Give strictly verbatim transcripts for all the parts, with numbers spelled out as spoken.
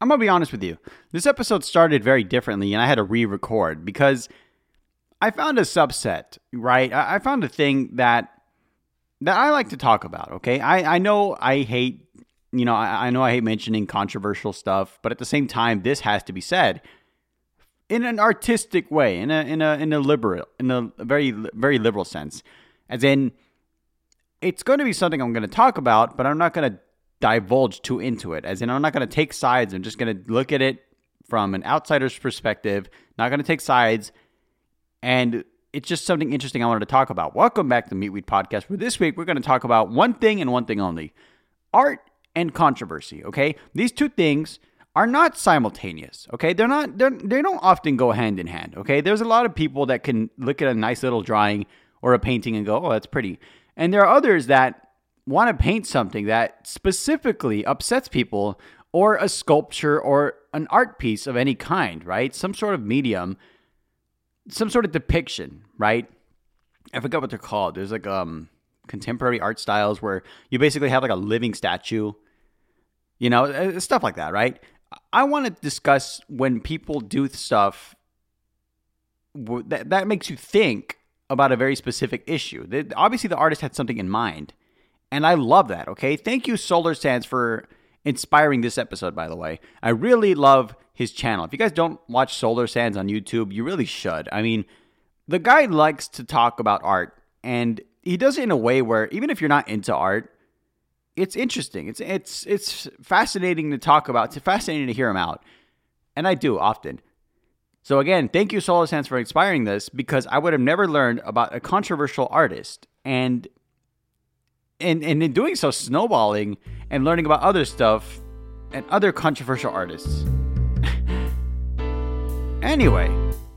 I'm going to be honest with you. This episode started very differently, and I had to re-record because I found a subset, right? I, I found a thing that that I like to talk about, okay? I, I know I hate, you know, I, I know I hate mentioning controversial stuff, but at the same time, this has to be said in an artistic way, in a in a in a liberal, in a very very liberal sense, as in it's going to be something I'm going to talk about, but I'm not going to divulge too into it. As in, I'm not going to take sides. I'm just going to look at it from an outsider's perspective. Not going to take sides, and it's just something interesting I wanted to talk about. Welcome back to the Meatweed Podcast, where this week we're going to talk about one thing and one thing only: art and controversy. Okay, these two things are not simultaneous, okay? They're not, they're, they don't often go hand in hand, okay? There's a lot of people that can look at a nice little drawing or a painting and go, oh, that's pretty. And there are others that want to paint something that specifically upsets people, or a sculpture or an art piece of any kind, right? Some sort of medium, some sort of depiction, right? I forgot what they're called. There's like um contemporary art styles where you basically have like a living statue, you know, stuff like that, right? I want to discuss when people do stuff that, that makes you think about a very specific issue. Obviously, the artist had something in mind, and I love that, okay? Thank you, Solar Sands, for inspiring this episode, by the way. I really love his channel. If you guys don't watch Solar Sands on YouTube, you really should. I mean, the guy likes to talk about art, and he does it in a way where even if you're not into art, it's interesting. It's it's it's fascinating to talk about. It's fascinating to hear him out. And I do often. So again, thank you, Solar Sands, for inspiring this, because I would have never learned about a controversial artist. And, and, and in doing so, snowballing and learning about other stuff and other controversial artists. Anyway.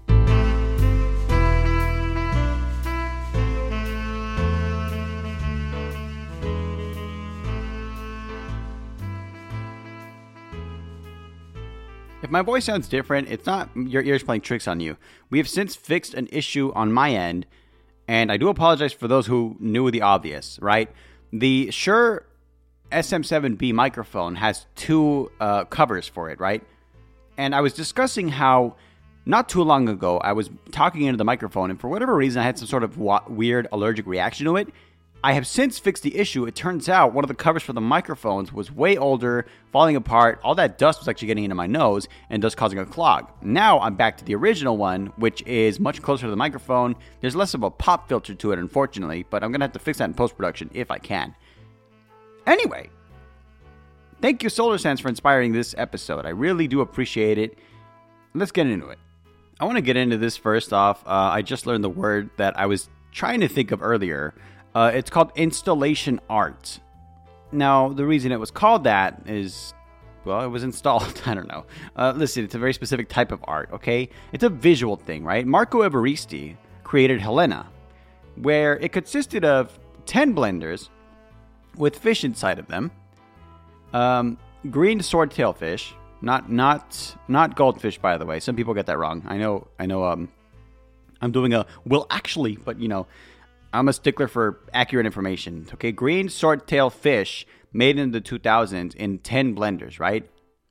If my voice sounds different, it's not your ears playing tricks on you. We have since fixed an issue on my end, and I do apologize for those who knew the obvious, right? The Shure S M seven B microphone has two uh, covers for it, right? And I was discussing how not too long ago I was talking into the microphone, and for whatever reason I had some sort of wa- weird allergic reaction to it. I have since fixed the issue. It turns out one of the covers for the microphones was way older, falling apart. All that dust was actually getting into my nose and thus causing a clog. Now I'm back to the original one, which is much closer to the microphone. There's less of a pop filter to it, unfortunately, but I'm going to have to fix that in post-production if I can. Anyway, thank you, Solar Sands, for inspiring this episode. I really do appreciate it. Let's get into it. I want to get into this first off. Uh, I just learned the word that I was trying to think of earlier. Uh, it's called installation art. Now, the reason it was called that is, well, it was installed. I don't know. Uh, listen, it's a very specific type of art, okay? It's a visual thing, right? Marco Evaristi created Helena, where it consisted of ten blenders with fish inside of them, um, green swordtail fish, not not not goldfish, by the way. Some people get that wrong. I know. I know. Um, I'm doing a well, actually, but you know. I'm a stickler for accurate information. Okay, green swordtail fish made in the two thousands in ten blenders, right?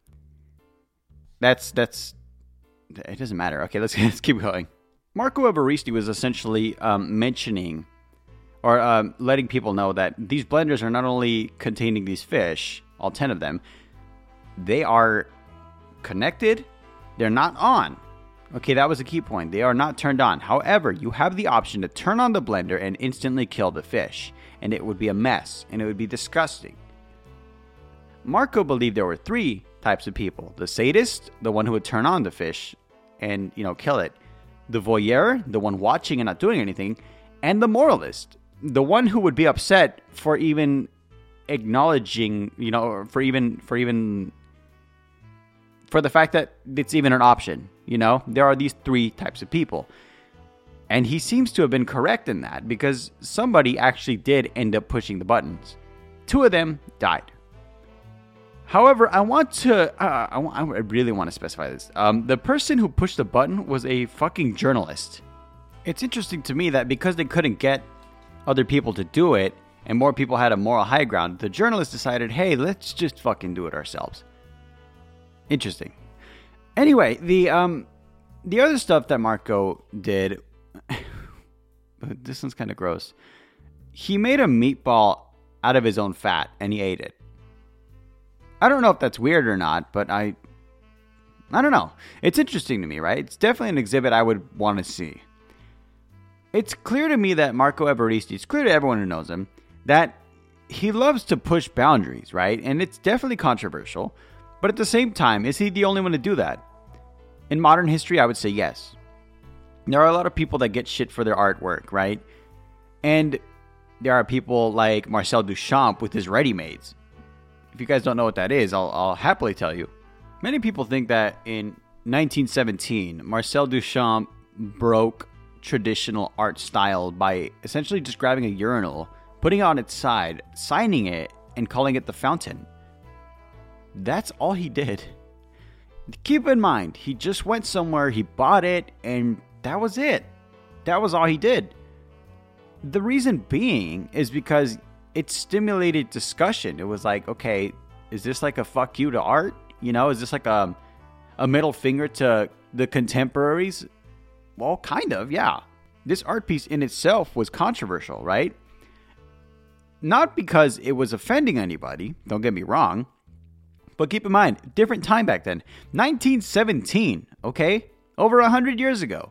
That's that's it doesn't matter. Okay, let's let's keep going. Marco Evaristi was essentially um, mentioning or um, letting people know that these blenders are not only containing these fish, all ten of them, they are connected. They're not on. Okay, that was a key point. They are not turned on. However, you have the option to turn on the blender and instantly kill the fish. And it would be a mess. And it would be disgusting. Marco believed there were three types of people. The sadist, the one who would turn on the fish and, you know, kill it. The voyeur, the one watching and not doing anything. And the moralist, the one who would be upset for even acknowledging, you know, for even, for even, for the fact that it's even an option. You know, there are these three types of people. And he seems to have been correct in that because somebody actually did end up pushing the buttons. Two of them died. However, I want to, uh, I, I really want to specify this. Um, the person who pushed the button was a fucking journalist. It's interesting to me that because they couldn't get other people to do it and more people had a moral high ground, the journalist decided, hey, let's just fucking do it ourselves. Interesting. Anyway, the um, the other stuff that Marco did, but this one's kind of gross. He made a meatball out of his own fat and he ate it. I don't know if that's weird or not, but I, I don't know. It's interesting to me, right? It's definitely an exhibit I would want to see. It's clear to me that Marco Evaristi, it's clear to everyone who knows him, that he loves to push boundaries, right? And it's definitely controversial. But at the same time, is he the only one to do that? In modern history, I would say yes. There are a lot of people that get shit for their artwork, right? And there are people like Marcel Duchamp with his ready-mades. If you guys don't know what that is, I'll, I'll happily tell you. Many people think that in nineteen seventeen, Marcel Duchamp broke traditional art style by essentially just grabbing a urinal, putting it on its side, signing it, and calling it the Fountain. That's all he did. Keep in mind, he just went somewhere, he bought it, and that was it. That was all he did. The reason being is because it stimulated discussion. It was like, okay, is this like a fuck you to art? You know, is this like a, a middle finger to the contemporaries? Well, kind of, yeah. This art piece in itself was controversial, right? Not because it was offending anybody, don't get me wrong. But keep in mind, different time back then. nineteen seventeen, okay? Over one hundred years ago.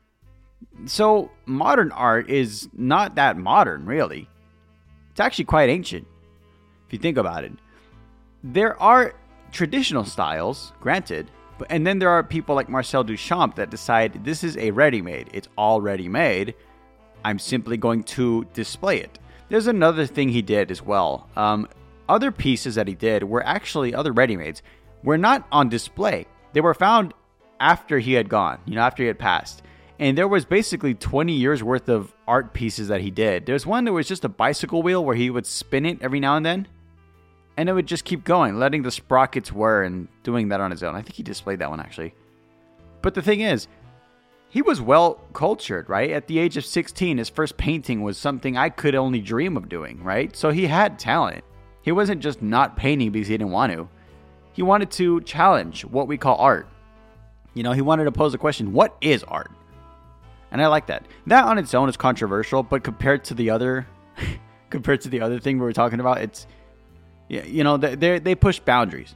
So, modern art is not that modern, really. It's actually quite ancient, if you think about it. There are traditional styles, granted, but and then there are people like Marcel Duchamp that decide this is a ready-made. It's all ready-made. I'm simply going to display it. There's another thing he did as well. Um... Other pieces that he did were actually, other ready-mades, were not on display. They were found after he had gone, you know, after he had passed. And there was basically twenty years worth of art pieces that he did. There's one that was just a bicycle wheel where he would spin it every now and then. And it would just keep going, letting the sprockets whir and doing that on his own. I think he displayed that one, actually. But the thing is, he was well cultured, right? At the age of sixteen, his first painting was something I could only dream of doing, right? So he had talent. He wasn't just not painting because he didn't want to. He wanted to challenge what we call art. You know, he wanted to pose a question, what is art? And I like that. That on its own is controversial, but compared to the other, compared to the other thing we were talking about, it's, you know, they they push boundaries.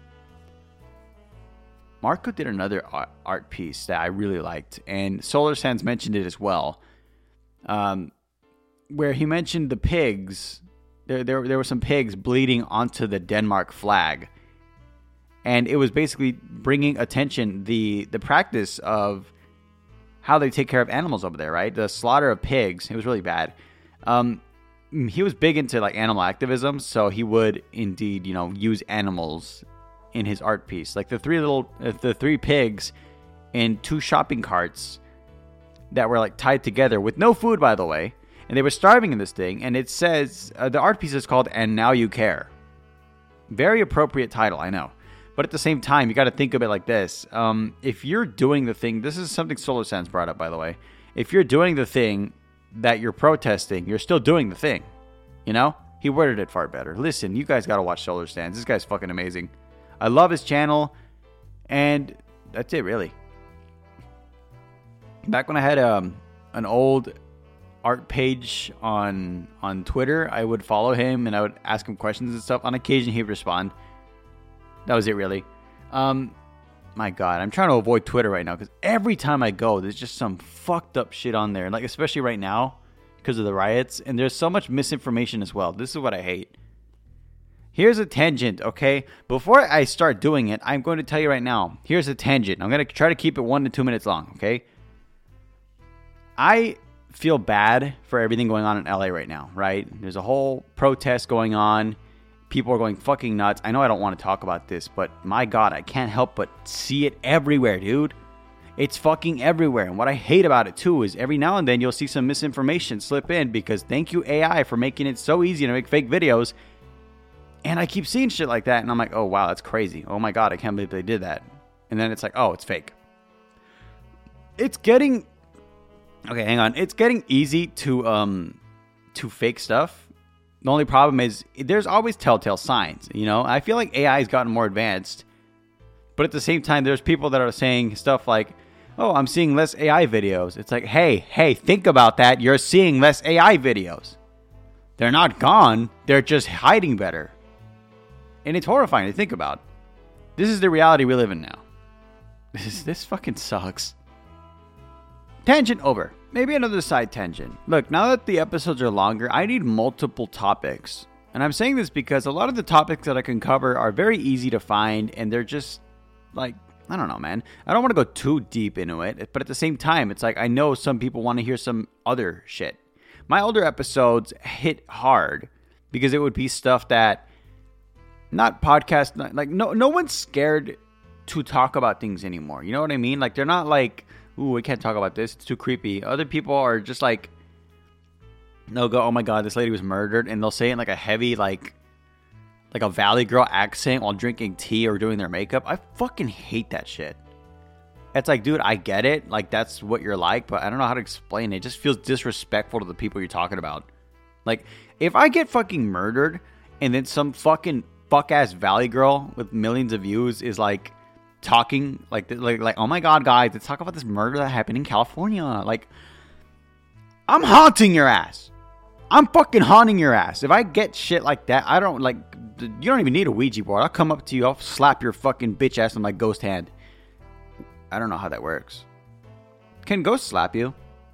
Marco did another art piece that I really liked, and Solar Sands mentioned it as well, um, where he mentioned the pigs. There, there, there were some pigs bleeding onto the Denmark flag. And it was basically bringing attention, the, the practice of how they take care of animals over there, right? The slaughter of pigs. It was really bad. Um, he was big into like animal activism, so he would indeed, you know, use animals in his art piece. Like the three little, uh, the three pigs in two shopping carts that were like tied together with no food, by the way. And they were starving in this thing, and it says, uh, the art piece is called And Now You Care. Very appropriate title, I know. But at the same time, you got to think of it like this. Um, if you're doing the thing, this is something Solar Sands brought up, by the way. If you're doing the thing that you're protesting, you're still doing the thing. You know? He worded it far better. Listen, you guys got to watch Solar Sands. This guy's fucking amazing. I love his channel, and that's it, really. Back when I had um, an old art page on on Twitter, I would follow him and I would ask him questions and stuff. On occasion, he'd respond. That was it, really. Um, my God, I'm trying to avoid Twitter right now because every time I go, there's just some fucked up shit on there. Like, especially right now because of the riots. And there's so much misinformation as well. This is what I hate. Here's a tangent, okay? Before I start doing it, I'm going to tell you right now. Here's a tangent. I'm going to try to keep it one to two minutes long, okay? I feel bad for everything going on in L A right now, right? There's a whole protest going on. People are going fucking nuts. I know I don't want to talk about this, but my God, I can't help but see it everywhere, dude. It's fucking everywhere. And what I hate about it, too, is every now and then you'll see some misinformation slip in because thank you, A I, for making it so easy to make fake videos. And I keep seeing shit like that, and I'm like, oh, wow, that's crazy. Oh, my God, I can't believe they did that. And then it's like, oh, it's fake. It's getting... Okay, hang on. It's getting easy to um to fake stuff. The only problem is there's always telltale signs, you know? I feel like A I has gotten more advanced, But at the same time, there's people that are saying stuff like, oh, I'm seeing less A I videos. It's like, hey, hey, think about that. You're seeing less A I videos. They're not gone. They're just hiding better. And it's horrifying to think about. This is the reality we live in now. This, this fucking sucks. Tangent over. Maybe another side tangent. Look, now that the episodes are longer, I need multiple topics. And I'm saying this because a lot of the topics that I can cover are very easy to find, and they're just like, I don't know, man. I don't want to go too deep into it, but at the same time, it's like I know some people want to hear some other shit. My older episodes hit hard because it would be stuff that, not podcast, not, like no no one's scared to talk about things anymore. You know what I mean? Like they're not like, ooh, we can't talk about this. It's too creepy. Other people are just like, they'll go, oh my God, this lady was murdered. And they'll say it in like a heavy, like, like a Valley Girl accent while drinking tea or doing their makeup. I fucking hate that shit. It's like, dude, I get it. Like, that's what you're like, but I don't know how to explain it. It just feels disrespectful to the people you're talking about. Like, if I get fucking murdered and then some fucking fuck-ass Valley Girl with millions of views is like talking, like, like, like, oh my God, guys, let's talk about this murder that happened in California. Like, I'm haunting your ass. I'm fucking haunting your ass. If I get shit like that, I don't, like, you don't even need a Ouija board. I'll come up to you, I'll slap your fucking bitch ass with my ghost hand. I don't know how that works. Can ghosts slap you?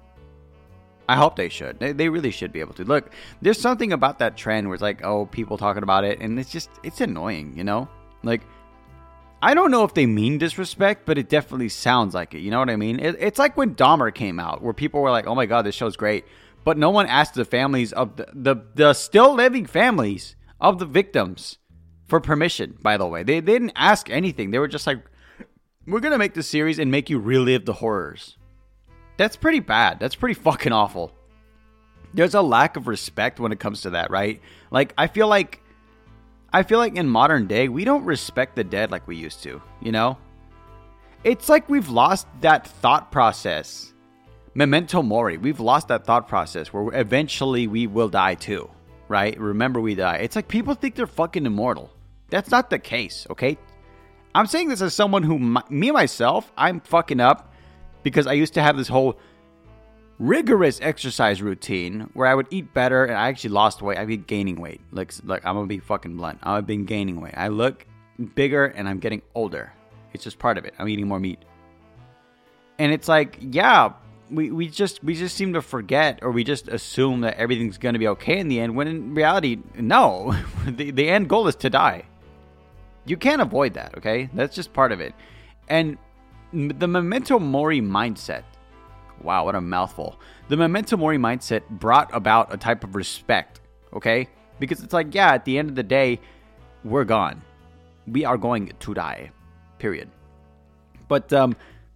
I hope they should. They, they really should be able to. Look, there's something about that trend where it's like, oh, people talking about it, and it's just, it's annoying, you know? Like, I don't know if they mean disrespect, but it definitely sounds like it. You know what I mean? It, it's like when Dahmer came out, where people were like, oh my God, this show's great. But no one asked the families of the, the, the still living families of the victims for permission, by the way. They, they didn't ask anything. They were just like, we're going to make this series and make you relive the horrors. That's pretty bad. That's pretty fucking awful. There's a lack of respect when it comes to that, right? Like, I feel like, I feel like in modern day, we don't respect the dead like we used to, you know? It's like we've lost that thought process. Memento mori. We've lost that thought process where eventually we will die too, right? Remember we die. It's like people think they're fucking immortal. That's not the case, okay? I'm saying this as someone who, me myself, I'm fucking up because I used to have this whole rigorous exercise routine where I would eat better and I actually lost weight. I've been gaining weight. Like, like I'm going to be fucking blunt. I've been gaining weight. I look bigger and I'm getting older. It's just part of it. I'm eating more meat. And it's like, yeah, we, we just we just seem to forget, or we just assume that everything's going to be okay in the end, when in reality, no. the, the end goal is to die. You can't avoid that, okay? That's just part of it. And the memento mori mindset, wow, what a mouthful. The memento mori mindset brought about a type of respect, okay? Because it's like, yeah, at the end of the day, we're gone. We are going to die, period. But, um,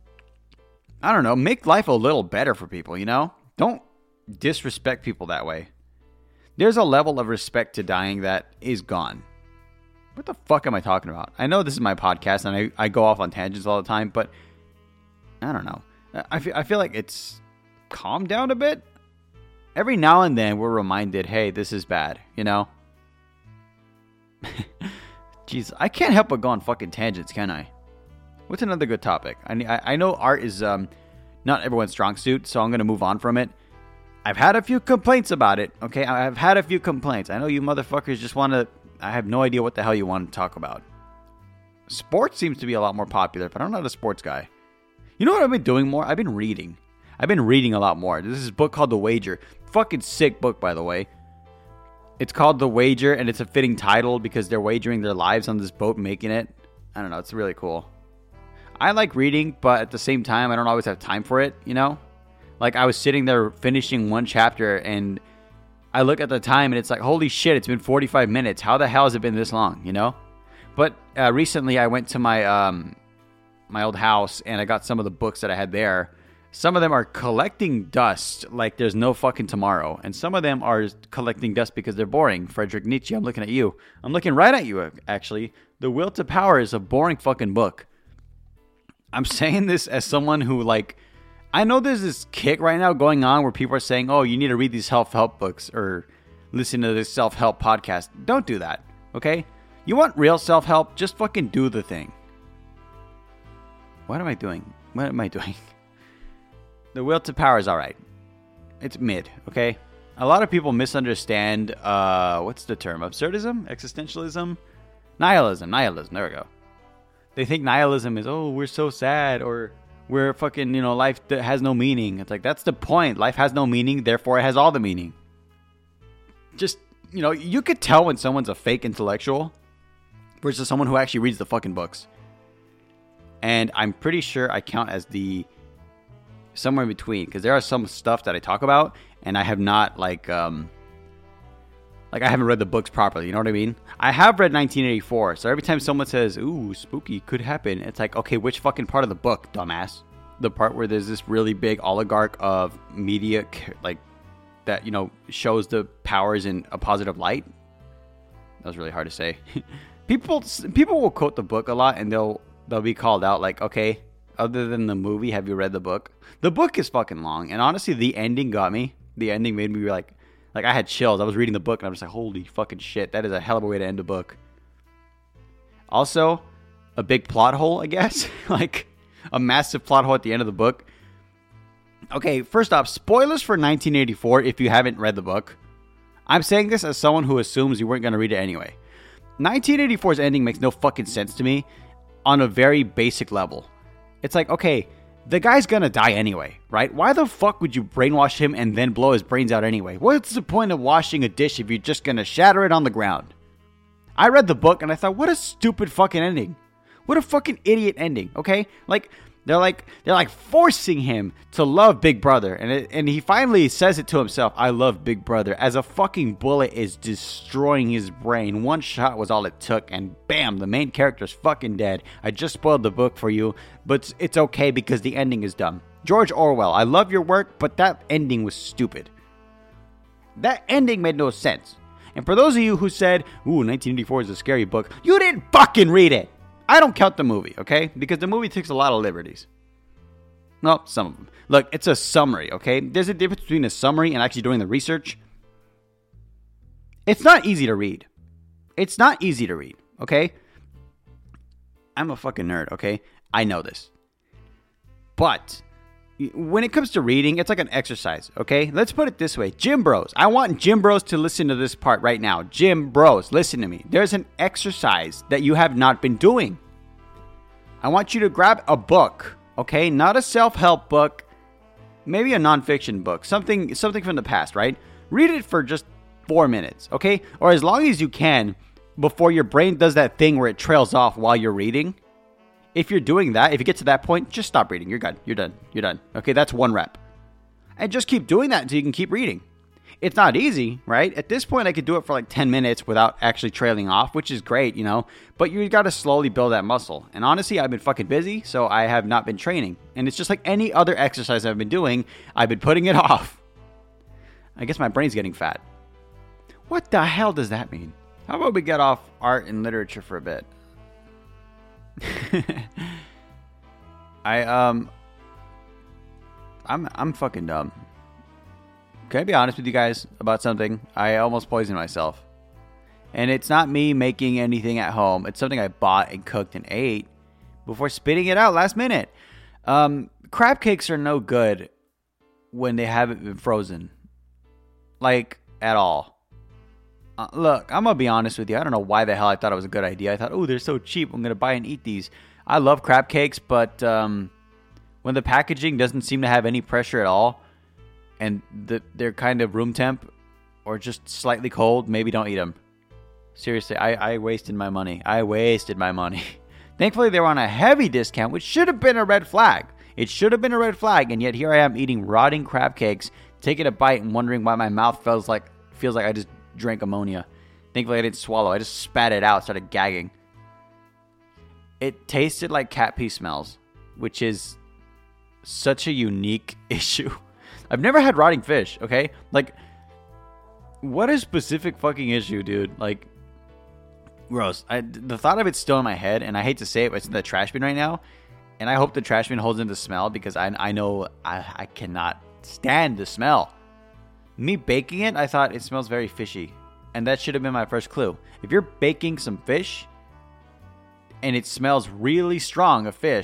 I don't know, make life a little better for people, you know? Don't disrespect people that way. There's a level of respect to dying that is gone. What the fuck am I talking about? I know this is my podcast and I, I go off on tangents all the time, but I don't know. I feel, I feel like it's calmed down a bit. Every now and then we're reminded, hey, this is bad, you know? Jeez, I can't help but go on fucking tangents, can I? What's another good topic? I, I, I know art is um, not everyone's strong suit, so I'm going to move on from it. I've had a few complaints about it, okay? I've had a few complaints. I know you motherfuckers just want to... I have no idea what the hell you want to talk about. Sports seems to be a lot more popular, but I'm not a sports guy. You know what I've been doing more? I've been reading. I've been reading a lot more. This is a book called The Wager. Fucking sick book, by the way. It's called The Wager, and it's a fitting title because they're wagering their lives on this boat making it. I don't know. It's really cool. I like reading, but at the same time, I don't always have time for it, you know? Like, I was sitting there finishing one chapter, and I look at the time and it's like, holy shit, it's been forty-five minutes. How the hell has it been this long, you know? But uh, recently I went to my um, my old house and I got some of the books that I had there. Some of them are collecting dust like there's no fucking tomorrow. And some of them are collecting dust because they're boring. Friedrich Nietzsche, I'm looking at you. I'm looking right at you, actually. The Will to Power is a boring fucking book. I'm saying this as someone who, like, I know there's this kick right now going on where people are saying, oh, you need to read these self-help books or listen to this self-help podcast. Don't do that, okay? You want real self-help? Just fucking do the thing. What am I doing? What am I doing? The Will to Power is alright. It's mid, okay? A lot of people misunderstand, uh, what's the term? Absurdism? Existentialism? Nihilism. Nihilism. There we go. They think nihilism is, oh, we're so sad, or we're fucking, you know, life that has no meaning. It's like, that's the point. Life has no meaning, therefore it has all the meaning. Just, you know, you could tell when someone's a fake intellectual versus someone who actually reads the fucking books. And I'm pretty sure I count as the somewhere in between, because there are some stuff that I talk about and I have not like um like I haven't read the books properly, you know what I mean? I have read nineteen eighty-four, so every time someone says, ooh, spooky, could happen, it's like, okay, which fucking part of the book, dumbass? The part where there's this really big oligarch of media, like, that, you know, shows the powers in a positive light? That was really hard to say. people people will quote the book a lot and they'll they'll be called out like, okay, other than the movie, have you read the book? The book is fucking long, and honestly, the ending got me. The ending made me like, like I had chills. I was reading the book, and I was like, holy fucking shit, that is a hell of a way to end a book. Also, a big plot hole, I guess. Like, a massive plot hole at the end of the book. Okay, first off, spoilers for nineteen eighty-four if you haven't read the book. I'm saying this as someone who assumes you weren't going to read it anyway. nineteen eighty-four's ending makes no fucking sense to me on a very basic level. It's like, okay, the guy's gonna die anyway, right? Why the fuck would you brainwash him and then blow his brains out anyway? What's the point of washing a dish if you're just gonna shatter it on the ground? I read the book and I thought, what a stupid fucking ending. What a fucking idiot ending, okay? Like, they're like, they're like forcing him to love Big Brother. And it, and he finally says it to himself, I love Big Brother, as a fucking bullet is destroying his brain. One shot was all it took, and bam, the main character's fucking dead. I just spoiled the book for you, but it's okay because the ending is dumb. George Orwell, I love your work, but that ending was stupid. That ending made no sense. And for those of you who said, ooh, nineteen eighty-four is a scary book, you didn't fucking read it. I don't count the movie, okay? Because the movie takes a lot of liberties. No, some of them. Look, it's a summary, okay? There's a difference between a summary and actually doing the research. It's not easy to read. It's not easy to read, okay? I'm a fucking nerd, okay? I know this. But when it comes to reading, it's like an exercise, okay? Let's put it this way. Gym bros. I want gym bros to listen to this part right now. Gym bros, listen to me. There's an exercise that you have not been doing. I want you to grab a book, okay? Not a self-help book. Maybe a nonfiction book. Something, something from the past, right? Read it for just four minutes, okay? Or as long as you can before your brain does that thing where it trails off while you're reading. If you're doing that, if you get to that point, just stop reading. You're good. You're done. You're done. Okay, that's one rep. And just keep doing that until you can keep reading. It's not easy, right? At this point, I could do it for like ten minutes without actually trailing off, which is great, you know. But you got to slowly build that muscle. And honestly, I've been fucking busy, so I have not been training. And it's just like any other exercise I've been doing, I've been putting it off. I guess my brain's getting fat. What the hell does that mean? How about we get off art and literature for a bit? I um I'm I'm fucking dumb. Can I be honest with you guys about something? I almost poisoned myself. And it's not me making anything at home. It's something I bought and cooked and ate before spitting it out last minute. Um crab cakes are no good when they haven't been frozen. Like, at all. Uh, look, I'm going to be honest with you. I don't know why the hell I thought it was a good idea. I thought, oh, they're so cheap. I'm going to buy and eat these. I love crab cakes, but um, when the packaging doesn't seem to have any pressure at all, and the, they're kind of room temp or just slightly cold, maybe don't eat them. Seriously, I, I wasted my money. I wasted my money. Thankfully, they were on a heavy discount, which should have been a red flag. It should have been a red flag, and yet here I am eating rotting crab cakes, taking a bite and wondering why my mouth feels like feels like I just drank ammonia. Thankfully, I didn't swallow. I just spat it out, started gagging. It tasted like cat pee smells, which is such a unique issue. I've never had rotting fish, okay? Like, what a specific fucking issue, dude. Like, gross. I, the thought of it's still in my head, and I hate to say it, but it's in the trash bin right now. And I hope the trash bin holds in the smell, because I, I know I, I cannot stand the smell. Me baking it, I thought it smells very fishy. And that should have been my first clue. If you're baking some fish and it smells really strong of fish,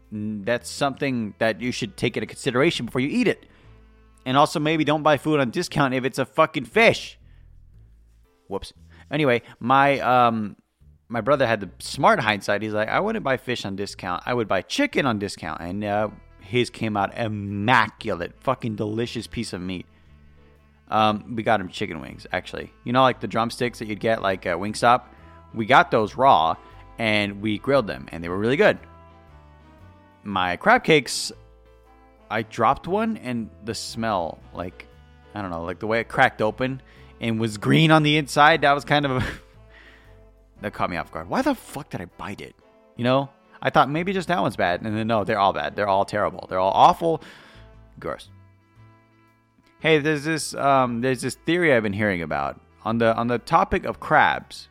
that's something that you should take into consideration before you eat it. And also maybe don't buy food on discount if it's a fucking fish. Whoops. Anyway, my um my brother had the smart hindsight. He's like, I wouldn't buy fish on discount. I would buy chicken on discount. And uh, his came out immaculate. Fucking delicious piece of meat. Um, we got him chicken wings, actually. You know, like the drumsticks that you'd get like at Wingstop? We got those raw, and we grilled them, and they were really good. My crab cakes, I dropped one, and the smell, like, I don't know, like the way it cracked open and was green on the inside, that was kind of, a that caught me off guard. Why the fuck did I bite it? You know, I thought maybe just that one's bad, and then no, they're all bad. They're all terrible. They're all awful. Gross. Hey, there's this, um, there's this theory I've been hearing about on the on the topic of crabs.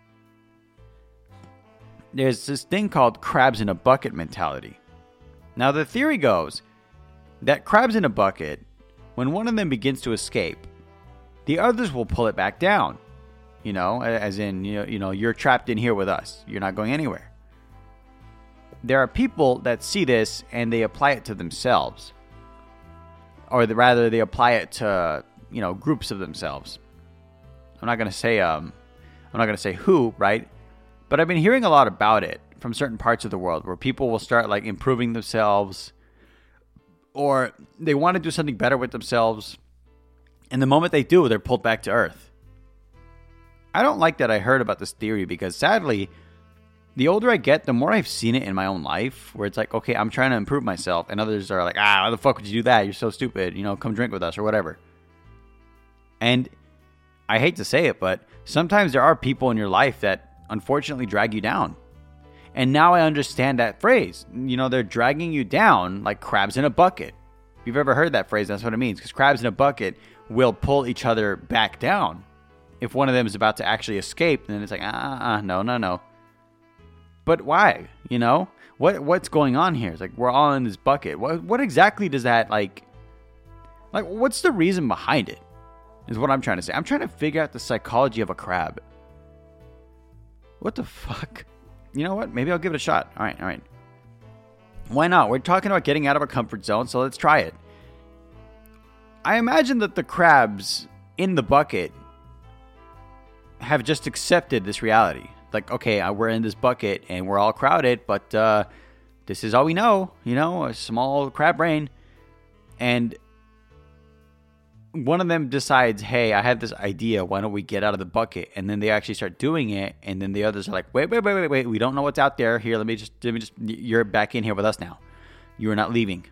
There's this thing called crabs in a bucket mentality. Now, the theory goes that crabs in a bucket, when one of them begins to escape, the others will pull it back down. You know, as in, you know, you know, you're trapped in here with us. You're not going anywhere. There are people that see this and they apply it to themselves. Or the, rather, they apply it to, you know, groups of themselves. I'm not going to say, um, I'm not going to say who, right? But I've been hearing a lot about it from certain parts of the world where people will start like improving themselves or they want to do something better with themselves. And the moment they do, they're pulled back to earth. I don't like that I heard about this theory because sadly, the older I get, the more I've seen it in my own life where it's like, okay, I'm trying to improve myself. And others are like, ah, why the fuck would you do that? You're so stupid. You know, come drink with us or whatever. And I hate to say it, but sometimes there are people in your life that unfortunately drag you down. And now I understand that phrase. You know, they're dragging you down like crabs in a bucket. If you've ever heard that phrase, that's what it means. Because crabs in a bucket will pull each other back down. If one of them is about to actually escape, then it's like, ah, uh, no, no, no. But why? You know? What what's going on here? It's like we're all in this bucket. What what exactly does that like like what's the reason behind it? Is what I'm trying to say. I'm trying to figure out the psychology of a crab. What the fuck? You know what? Maybe I'll give it a shot. All right, all right. Why not? We're talking about getting out of our comfort zone, so let's try it. I imagine that the crabs in the bucket have just accepted this reality. Like, okay, we're in this bucket and we're all crowded, but uh, this is all we know, you know, a small crab brain. And one of them decides, hey, I have this idea. Why don't we get out of the bucket? And then they actually start doing it. And then the others are like, wait, wait, wait, wait, wait. We don't know what's out there. Here, let me just, let me just, you're back in here with us now. You are not leaving.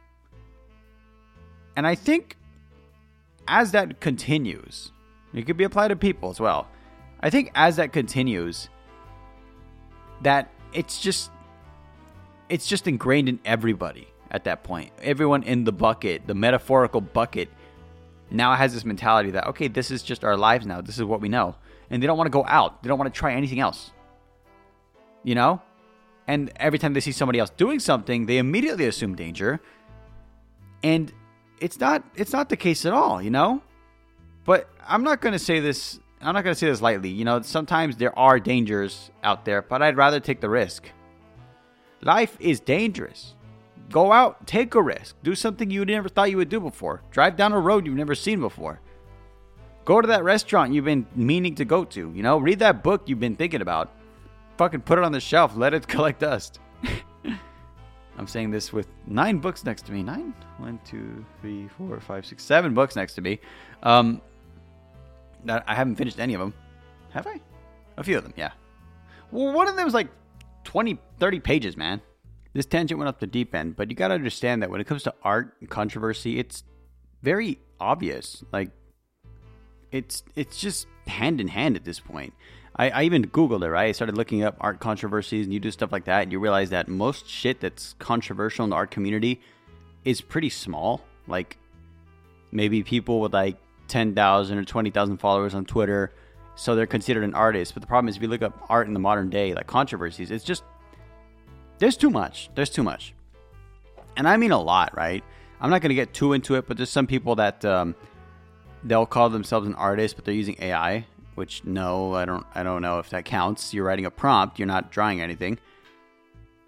And I think as that continues, it could be applied to people as well. I think as that continues, that it's just, it's just ingrained in everybody at that point. Everyone in the bucket, the metaphorical bucket, now has this mentality that, okay, this is just our lives now. This is what we know. And they don't want to go out. They don't want to try anything else. You know? And every time they see somebody else doing something, they immediately assume danger. And it's not it's not the case at all, you know? But I'm not going to say this I'm not going to say this lightly. You know, sometimes there are dangers out there, but I'd rather take the risk. Life is dangerous. Go out, take a risk. Do something you never thought you would do before. Drive down a road you've never seen before. Go to that restaurant you've been meaning to go to. You know, read that book you've been thinking about. Fucking put it on the shelf. Let it collect dust. I'm saying this with nine books next to me. Nine? One, two, three, four, five, six, seven books next to me. Um, I haven't finished any of them. Have I? A few of them, yeah. Well, one of them was like twenty, thirty pages, man. This tangent went up the deep end, but you got to understand that when it comes to art and controversy, it's very obvious. Like, it's it's just hand in hand at this point. I, I even Googled it, right? I started looking up art controversies, and you do stuff like that, and you realize that most shit that's controversial in the art community is pretty small. Like, maybe people with like ten thousand or twenty thousand followers on Twitter, so they're considered an artist. But the problem is, if you look up art in the modern day, like controversies, it's just, there's too much. There's too much. And I mean a lot, right? I'm not going to get too into it, but there's some people that um, they'll call themselves an artist, but they're using A I, which no, I don't I don't know if that counts. You're writing a prompt. You're not drawing anything.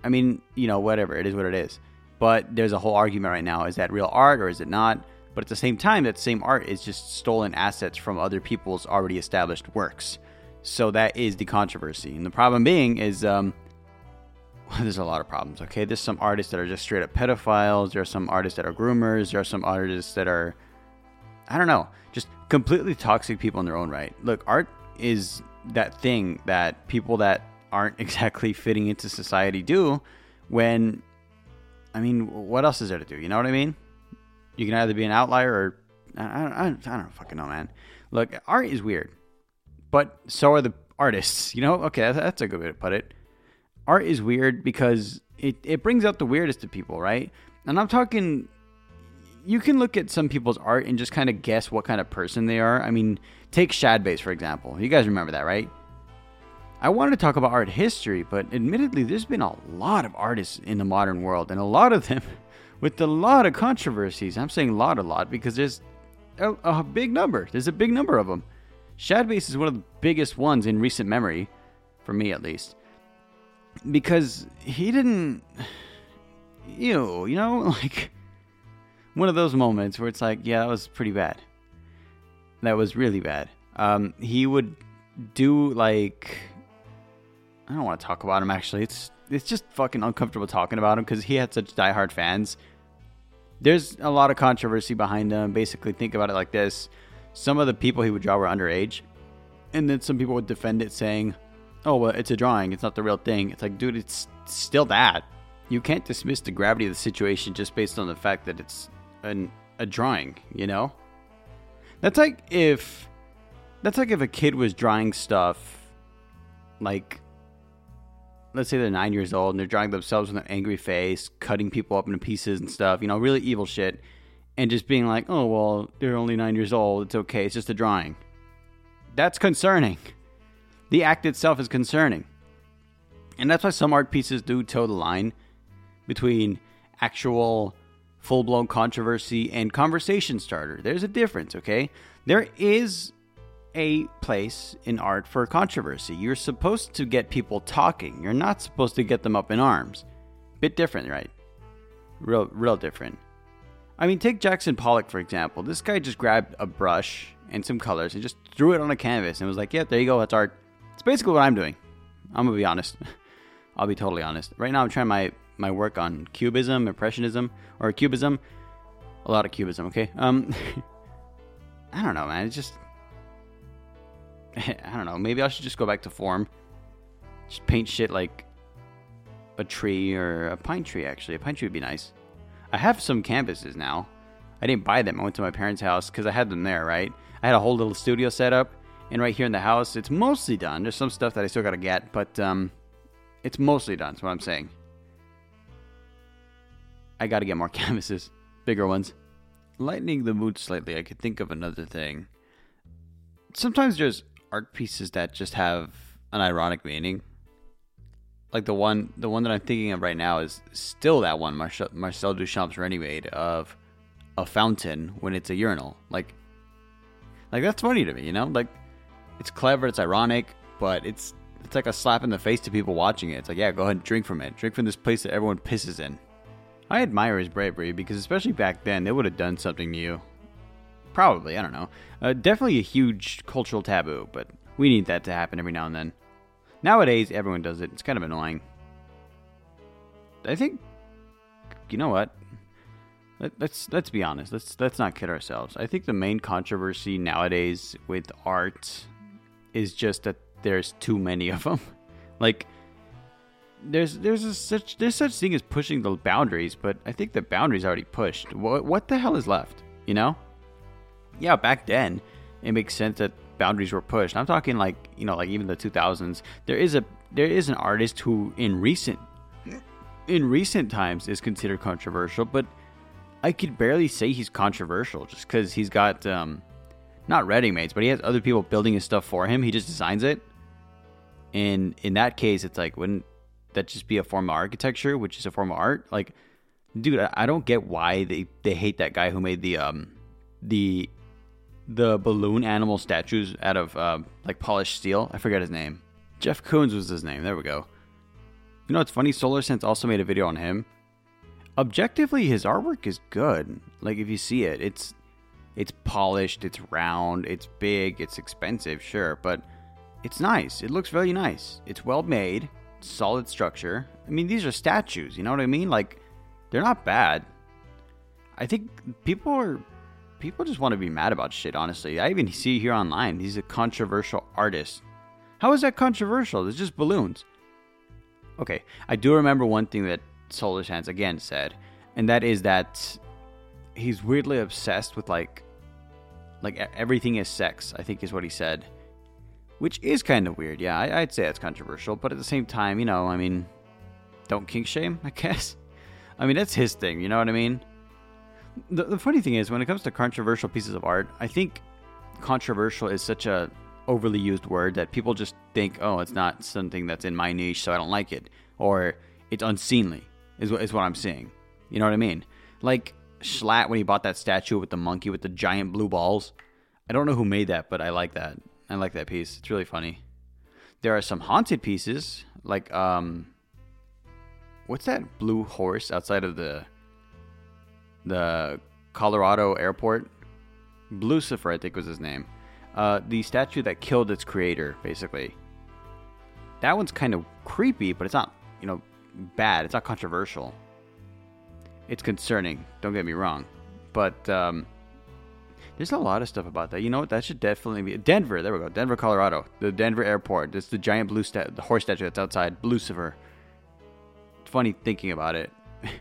I mean, you know, whatever, it is what it is. But there's a whole argument right now. Is that real art or is it not? But at the same time, that same art is just stolen assets from other people's already established works. So that is the controversy. And the problem being is, um, well, there's a lot of problems, okay? There's some artists that are just straight up pedophiles. There are some artists that are groomers. There are some artists that are, I don't know, just completely toxic people in their own right. Look, art is that thing that people that aren't exactly fitting into society do when, I mean, what else is there to do? You know what I mean? You can either be an outlier or, I, I, I don't fucking know, man. Look, art is weird, but so are the artists, you know? Okay, that's, that's a good way to put it. Art is weird because it, it brings out the weirdest of people, right? And I'm talking, you can look at some people's art and just kind of guess what kind of person they are. I mean, take Shadbase, for example. You guys remember that, right? I wanted to talk about art history, but admittedly, there's been a lot of artists in the modern world, and a lot of them with a lot of controversies. I'm saying a lot, a lot, because there's a, a big number. There's a big number of them. Shadbase is one of the biggest ones in recent memory, for me at least, because he didn't, ew, you know, like one of those moments where it's like, yeah, that was pretty bad. That was really bad. Um, he would do like, I don't want to talk about him actually. It's it's just fucking uncomfortable talking about him because he had such diehard fans. There's a lot of controversy behind him. Basically, think about it like this. Some of the people he would draw were underage. And then some people would defend it saying, oh, well, it's a drawing. It's not the real thing. It's like, dude, it's still that. You can't dismiss the gravity of the situation just based on the fact that it's an, a drawing, you know? That's like if... That's like if a kid was drawing stuff like... Let's say they're nine years old and they're drawing themselves with an angry face, cutting people up into pieces and stuff, you know, really evil shit. And just being like, oh, well, they're only nine years old. It's okay. It's just a drawing. That's concerning. The act itself is concerning. And that's why some art pieces do toe the line between actual full-blown controversy and conversation starter. There's a difference, okay? There is a place in art for controversy. You're supposed to get people talking. You're not supposed to get them up in arms. Bit different, right? Real, real different. I mean, take Jackson Pollock, for example. This guy just grabbed a brush and some colors and just threw it on a canvas and was like, yeah, there you go, that's art. It's basically what I'm doing. I'm going to be honest. I'll be totally honest. Right now, I'm trying my, my work on cubism, impressionism, or cubism. A lot of cubism, okay? Um, I don't know, man. It's just... I don't know. Maybe I should just go back to form. Just paint shit like a tree or a pine tree, actually. A pine tree would be nice. I have some canvases now. I didn't buy them. I went to my parents' house because I had them there, right? I had a whole little studio set up. And right here in the house, it's mostly done. There's some stuff that I still got to get. But um, it's mostly done. That's what I'm saying. I got to get more canvases. Bigger ones. Lightening the mood slightly, I could think of another thing. Sometimes there's art pieces that just have an ironic meaning. Like the one the one that I'm thinking of right now is still that one Marcel, Marcel Duchamp's Renegade of a fountain when it's a urinal. Like, like that's funny to me, you know? Like, it's clever, it's ironic, but it's it's like a slap in the face to people watching it. It's like, yeah, go ahead and drink from it. Drink from this place that everyone pisses in. I admire his bravery because especially back then, they would have done something new. Probably, I don't know. Uh, definitely a huge cultural taboo, but we need that to happen every now and then. Nowadays, everyone does it. It's kind of annoying. I think, you know what? Let, let's let's be honest. Let's let's not kid ourselves. I think the main controversy nowadays with art is just that there's too many of them. Like, there's there's a such there's such thing as pushing the boundaries, but I think the boundaries already pushed. What what the hell is left? You know? Yeah, back then, it makes sense that boundaries were pushed. I'm talking like, you know, like even the two thousands. There is a there is an artist who in recent in recent times is considered controversial, but I could barely say he's controversial just because he's got um, not ready-mades, but he has other people building his stuff for him. He just designs it, and in that case, it's like, wouldn't that just be a form of architecture, which is a form of art? Like, dude, I, I don't get why they they hate that guy who made the um the the balloon animal statues out of uh, like polished steel. I forget his name. Jeff Koons was his name. There we go. You know, it's funny. Solar Sense also made a video on him. Objectively, his artwork is good. Like, if you see it, it's it's polished, it's round, it's big, it's expensive, sure, but it's nice. It looks very nice. It's well made, solid structure. I mean, these are statues, you know what I mean? Like, they're not bad. I think people are people just want to be mad about shit, honestly. I even see here online, he's a controversial artist. How is that controversial? It's just balloons. Okay, I do remember one thing that Solar Sands again said, and that is that he's weirdly obsessed with like like everything is sex, I think is what he said, which is kind of weird. Yeah, I, I'd say that's controversial, but at the same time, you know, I mean, don't kink shame, I guess. I mean, that's his thing, you know what I mean? The, the funny thing is, when it comes to controversial pieces of art, I think controversial is such a overly used word that people just think, oh, it's not something that's in my niche, so I don't like it, or it's unseemly, is what is what I'm saying. You know what I mean? Like Schlatt, when he bought that statue with the monkey with the giant blue balls. I don't know who made that, but I like that. I like that piece. It's really funny. There are some haunted pieces, like um, what's that blue horse outside of the the Colorado airport? Lucifer, I think was his name. Uh, the statue that killed its creator, basically. That one's kind of creepy, but it's not, you know, bad. It's not controversial. It's concerning. Don't get me wrong. But um, there's a lot of stuff about that. You know what? That should definitely be Denver. There we go. Denver, Colorado. The Denver airport. It's the giant blue sta- the horse statue that's outside. Lucifer. It's funny thinking about it.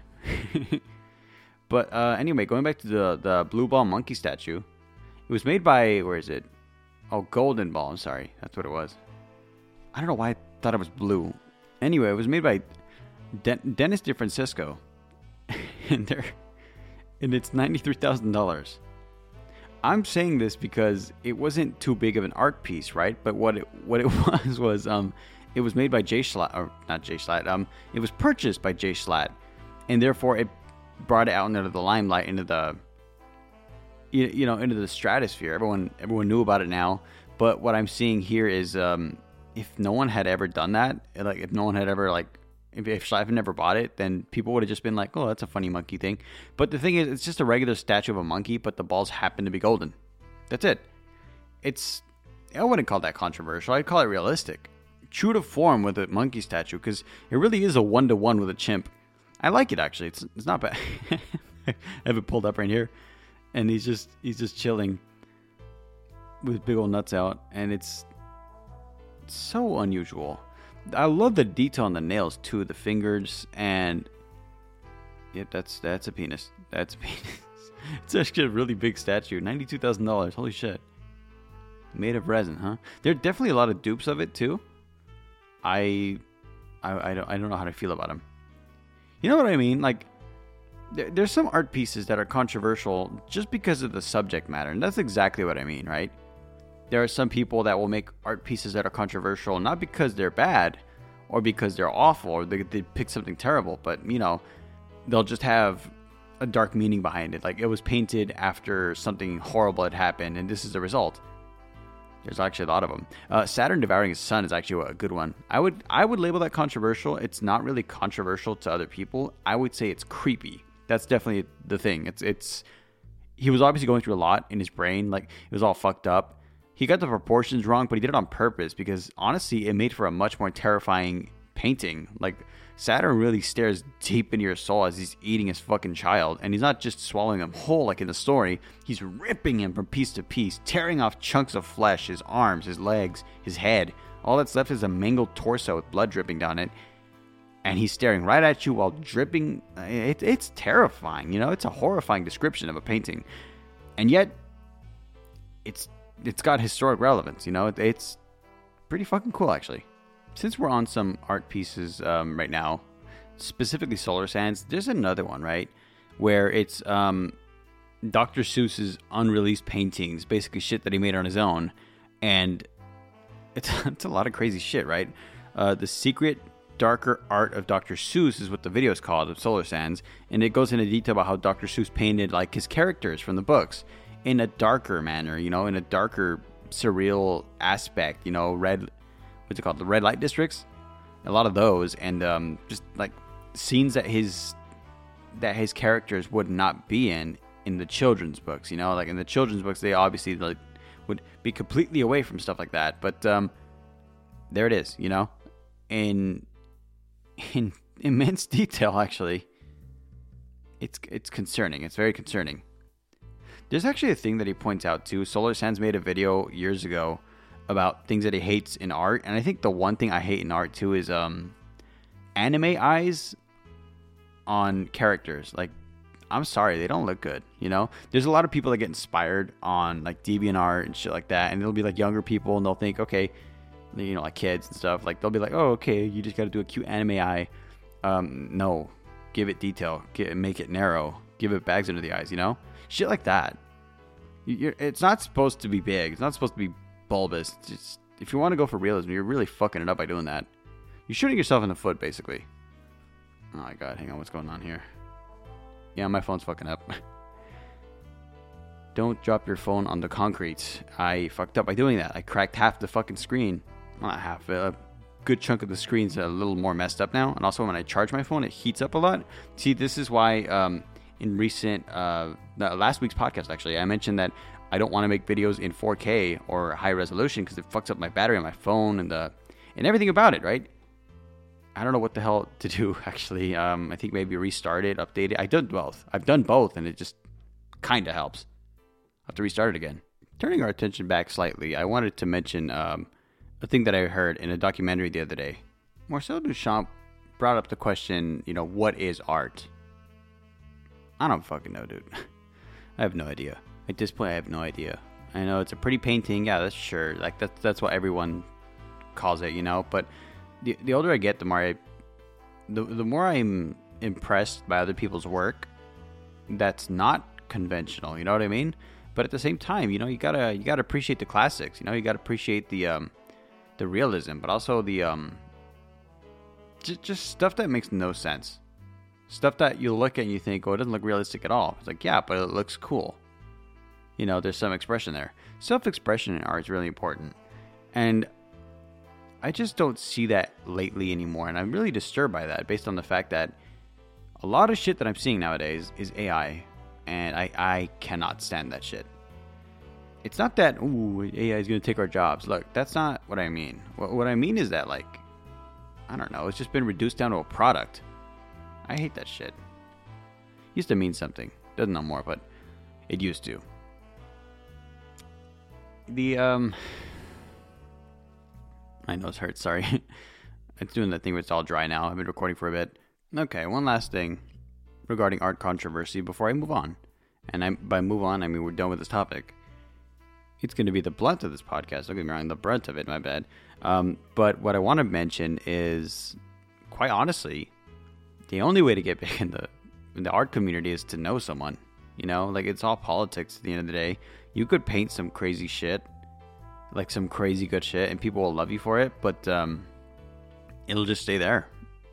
But uh, anyway, going back to the the blue ball monkey statue. It was made by, where is it? Oh, Golden Ball. I'm sorry. That's what it was. I don't know why I thought it was blue. Anyway, it was made by De- Dennis DeFrancisco. and they're, and it's ninety-three thousand dollars. I'm saying this because it wasn't too big of an art piece, right? But what it what it was was um it was made by Jay Schlatt, or not Jay Schlatt. Um, it was purchased by Jay Schlatt, and therefore it brought it out into the limelight, into the you, you know into the stratosphere. Everyone everyone knew about it now. But what I'm seeing here is um if no one had ever done that, like if no one had ever like. If, if Schlatt had never bought it, then people would have just been like, oh, that's a funny monkey thing. But the thing is, it's just a regular statue of a monkey, but the balls happen to be golden. That's it. It's, I wouldn't call that controversial. I'd call it realistic. True to form with a monkey statue, because it really is a one-to-one with a chimp. I like it, actually. It's it's not bad. I have it pulled up right here. And he's just, he's just chilling with big old nuts out. And it's, it's so unusual. I love the detail on the nails too, the fingers, and yeah, that's that's a penis. That's a penis. It's actually a really big statue. ninety-two thousand dollars. Holy shit. Made of resin, huh? There are definitely a lot of dupes of it too. I, I, I don't I don't know how to feel about them. You know what I mean? Like, there, there's some art pieces that are controversial just because of the subject matter, and that's exactly what I mean, right? There are some people that will make art pieces that are controversial, not because they're bad or because they're awful or they, they pick something terrible, but, you know, they'll just have a dark meaning behind it. Like, it was painted after something horrible had happened, and this is the result. There's actually a lot of them. Uh, Saturn devouring his son is actually a good one. I would I would label that controversial. It's not really controversial to other people. I would say it's creepy. That's definitely the thing. It's it's he was obviously going through a lot in his brain. Like, it was all fucked up. He got the proportions wrong, but he did it on purpose because, honestly, it made for a much more terrifying painting. Like, Saturn really stares deep into your soul as he's eating his fucking child. And he's not just swallowing him whole like in the story. He's ripping him from piece to piece, tearing off chunks of flesh, his arms, his legs, his head. All that's left is a mangled torso with blood dripping down it. And he's staring right at you while dripping. It, it's terrifying, you know? It's a horrifying description of a painting. And yet, it's... it's got historic relevance, you know. It, it's pretty fucking cool, actually. Since we're on some art pieces um, right now, specifically Solar Sands, there's another one, right, where it's um, Doctor Seuss's unreleased paintings, basically shit that he made on his own, and it's, it's a lot of crazy shit, right? Uh, the Secret Darker Art of Doctor Seuss is what the video is called, of Solar Sands, and it goes into detail about how Doctor Seuss painted, like, his characters from the books in a darker manner, you know, in a darker, surreal aspect, you know, red, what's it called, the red light districts? a lot of those, and um, just like scenes that his that his characters would not be in in the children's books. You know, like in the children's books, they obviously like would be completely away from stuff like that. But um, there it is. You know, in in immense detail, actually. It's it's concerning. It's very concerning. There's actually a thing that he points out too. Solar Sands made a video years ago about things that he hates in art, and I think the one thing I hate in art too is um, anime eyes on characters. Like, I'm sorry, they don't look good. You know, there's a lot of people that get inspired on like DeviantArt and shit like that, and it'll be like younger people, and they'll think, okay, you know, like kids and stuff. Like they'll be like, oh, okay, you just got to do a cute anime eye. Um, no. Give it detail. Get, make it narrow. Give it bags under the eyes, you know? Shit like that. You're, it's not supposed to be big. It's not supposed to be bulbous. Just, if you want to go for realism, you're really fucking it up by doing that. You're shooting yourself in the foot, basically. Oh my god, hang on. What's going on here? Yeah, my phone's fucking up. Don't drop your phone on the concrete. I fucked up by doing that. I cracked half the fucking screen. Not half, a good chunk of the screen's a little more messed up now. And also when I charge my phone, it heats up a lot. See, this is why um, in recent, uh, last week's podcast, actually, I mentioned that I don't want to make videos in four K or high resolution because it fucks up my battery on my phone and the and everything about it, right? I don't know what the hell to do, actually. Um, I think maybe restart it, update it. I've done both. I've done both, and it just kind of helps. I have to restart it again. Turning our attention back slightly, I wanted to mention um, a thing that I heard in a documentary the other day. Marcel Duchamp brought up the question, you know, what is art? I don't fucking know, dude. I have no idea. At this point, I have no idea. I know it's a pretty painting. Yeah, that's sure. Like, that's, that's what everyone calls it, you know? But the the older I get, the more I... The, the more I'm impressed by other people's work that's not conventional, you know what I mean? But at the same time, you know, you gotta you gotta appreciate the classics. You know, you gotta appreciate the um, the realism, but also the um, just, just stuff that makes no sense. Stuff that you look at and you think, oh, it doesn't look realistic at all. It's like, yeah, but it looks cool. You know, there's some expression there. Self-expression in art is really important, and I just don't see that lately anymore. And I'm really disturbed by that, based on the fact that a lot of shit that I'm seeing nowadays is A I. And I, I cannot stand that shit. It's not that, ooh, A I is going to take our jobs. Look, that's not what I mean. What, what I mean is that, like, I don't know, it's just been reduced down to a product. I hate that shit. Used to mean something. Doesn't no more, but it used to. The, um... My nose hurts, sorry. It's doing that thing where it's all dry now. I've been recording for a bit. Okay, one last thing regarding art controversy before I move on. And I, by move on, I mean we're done with this topic. It's going to be the blunt of this podcast. Don't get me wrong, the brunt of it, my bad. Um, but what I want to mention is, quite honestly, the only way to get big in the in the art community is to know someone. You know, like, it's all politics at the end of the day. You could paint some crazy shit, like some crazy good shit, and people will love you for it, but um, it'll just stay there.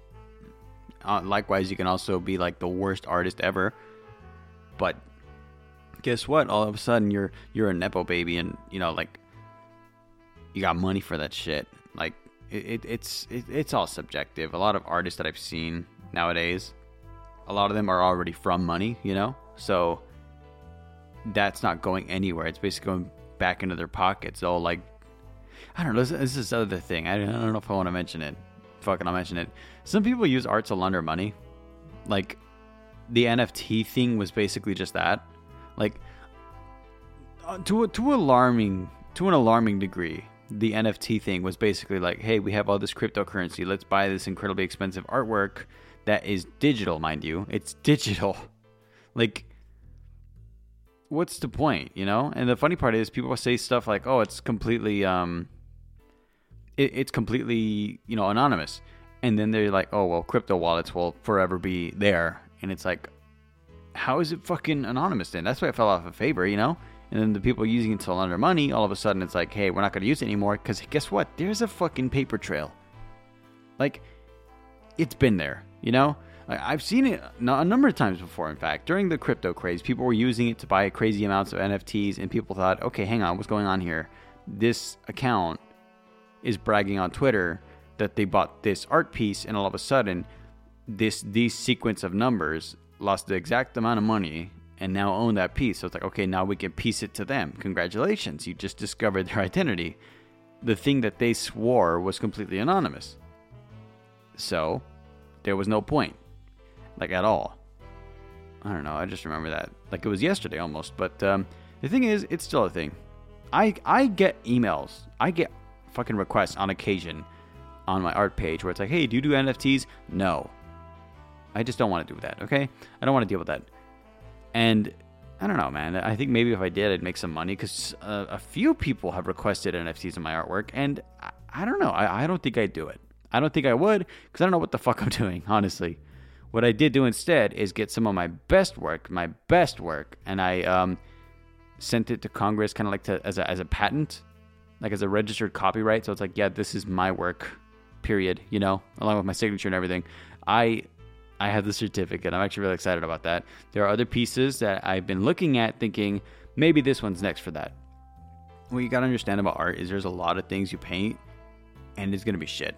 Uh, likewise, you can also be like the worst artist ever, but guess what? All of a sudden, you're you're a nepo baby, and you know, like, you got money for that shit. Like, it, it it's it, it's all subjective. A lot of artists that I've seen nowadays, a lot of them are already from money, you know, so that's not going anywhere. It's basically going back into their pockets. So, like, I don't know. This, this is the other thing. I, I don't know if I want to mention it. Fucking, I'll mention it. Some people use art to launder money. Like, the N F T thing was basically just that. Like, uh, to a, to alarming to an alarming degree, the N F T thing was basically like, hey, we have all this cryptocurrency. Let's buy this incredibly expensive artwork that is digital, mind you. It's digital. Like, what's the point, you know? And the funny part is, people say stuff like, oh, it's completely um it, it's completely, you know, anonymous. And then they're like, oh, well, crypto wallets will forever be there. And it's like, how is it fucking anonymous then? That's why it fell off a favor, you know? And then the people using it to launder money, all of a sudden it's like, hey, we're not going to use it anymore, because guess what? There's a fucking paper trail. Like, it's been there, you know? I've seen it a number of times before, in fact. During the crypto craze, people were using it to buy crazy amounts of N F Ts, and people thought, okay, hang on, what's going on here? This account is bragging on Twitter that they bought this art piece, and all of a sudden, this these sequence of numbers lost the exact amount of money and now own that piece. So it's like, okay, now we can piece it to them. Congratulations, you just discovered their identity. The thing that they swore was completely anonymous. So there was no point, like at all. I don't know, I just remember that like it was yesterday almost. But um, the thing is, it's still a thing. I I get emails. I get fucking requests on occasion on my art page where it's like, hey, do you do N F Ts? No. I just don't want to do that, okay? I don't want to deal with that. And I don't know, man. I think maybe if I did, I'd make some money because uh, a few people have requested N F Ts in my artwork, and I, I don't know. I, I don't think I'd do it. I don't think I would because I don't know what the fuck I'm doing, honestly. What I did do instead is get some of my best work, my best work, and I um, sent it to Congress kind of like to, as, a, as a patent, like as a registered copyright. So it's like, yeah, this is my work, period, you know, along with my signature and everything. I I have the certificate. I'm actually really excited about that. There are other pieces that I've been looking at thinking, maybe this one's next for that. What you got to understand about art is there's a lot of things you paint, and it's going to be shit.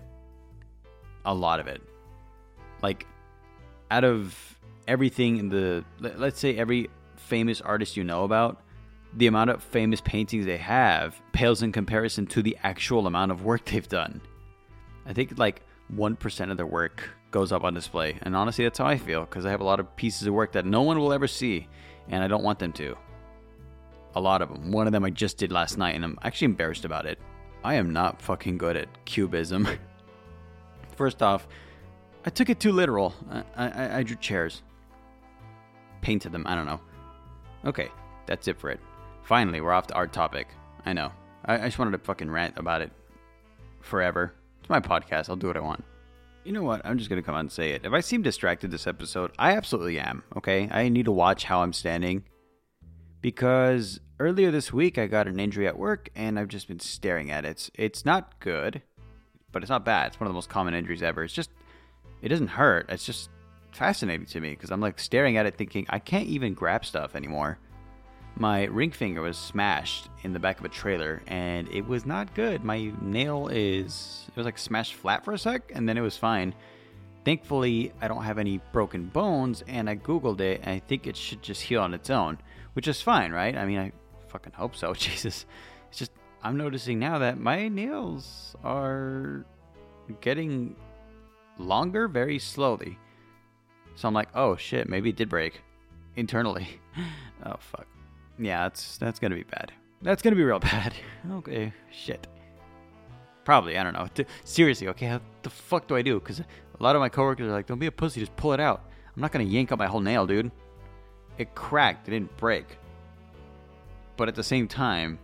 A lot of it. Like, out of everything in the, let's say every famous artist you know about, the amount of famous paintings they have pales in comparison to the actual amount of work they've done. I think like one percent of their work goes up on display. And honestly, that's how I feel, because I have a lot of pieces of work that no one will ever see, and I don't want them to. A lot of them. One of them I just did last night, and I'm actually embarrassed about it. I am not fucking good at cubism. First off, I took it too literal. I, I, I drew chairs. Painted them. I don't know. Okay, that's it for it. Finally, we're off the art topic. I know. I, I just wanted to fucking rant about it forever. It's my podcast. I'll do what I want. You know what? I'm just going to come out and say it. If I seem distracted this episode, I absolutely am, okay? I need to watch how I'm standing. Because earlier this week, I got an injury at work, and I've just been staring at it. It's, it's not good, but it's not bad. It's one of the most common injuries ever. It's just, it doesn't hurt. It's just fascinating to me, because I'm like staring at it thinking, I can't even grab stuff anymore. My ring finger was smashed in the back of a trailer, and it was not good. My nail is, it was like smashed flat for a sec, and then it was fine. Thankfully, I don't have any broken bones, and I Googled it, and I think it should just heal on its own, which is fine, right? I mean, I fucking hope so. Jesus. It's just, I'm noticing now that my nails are getting longer very slowly. So I'm like, oh shit, maybe it did break internally. Oh fuck. Yeah, that's that's gonna be bad. That's gonna be real bad. Okay, shit. Probably, I don't know. Seriously, okay, how the fuck do I do? Because a lot of my coworkers are like, don't be a pussy, just pull it out. I'm not gonna yank out my whole nail, dude. It cracked, it didn't break. But at the same time,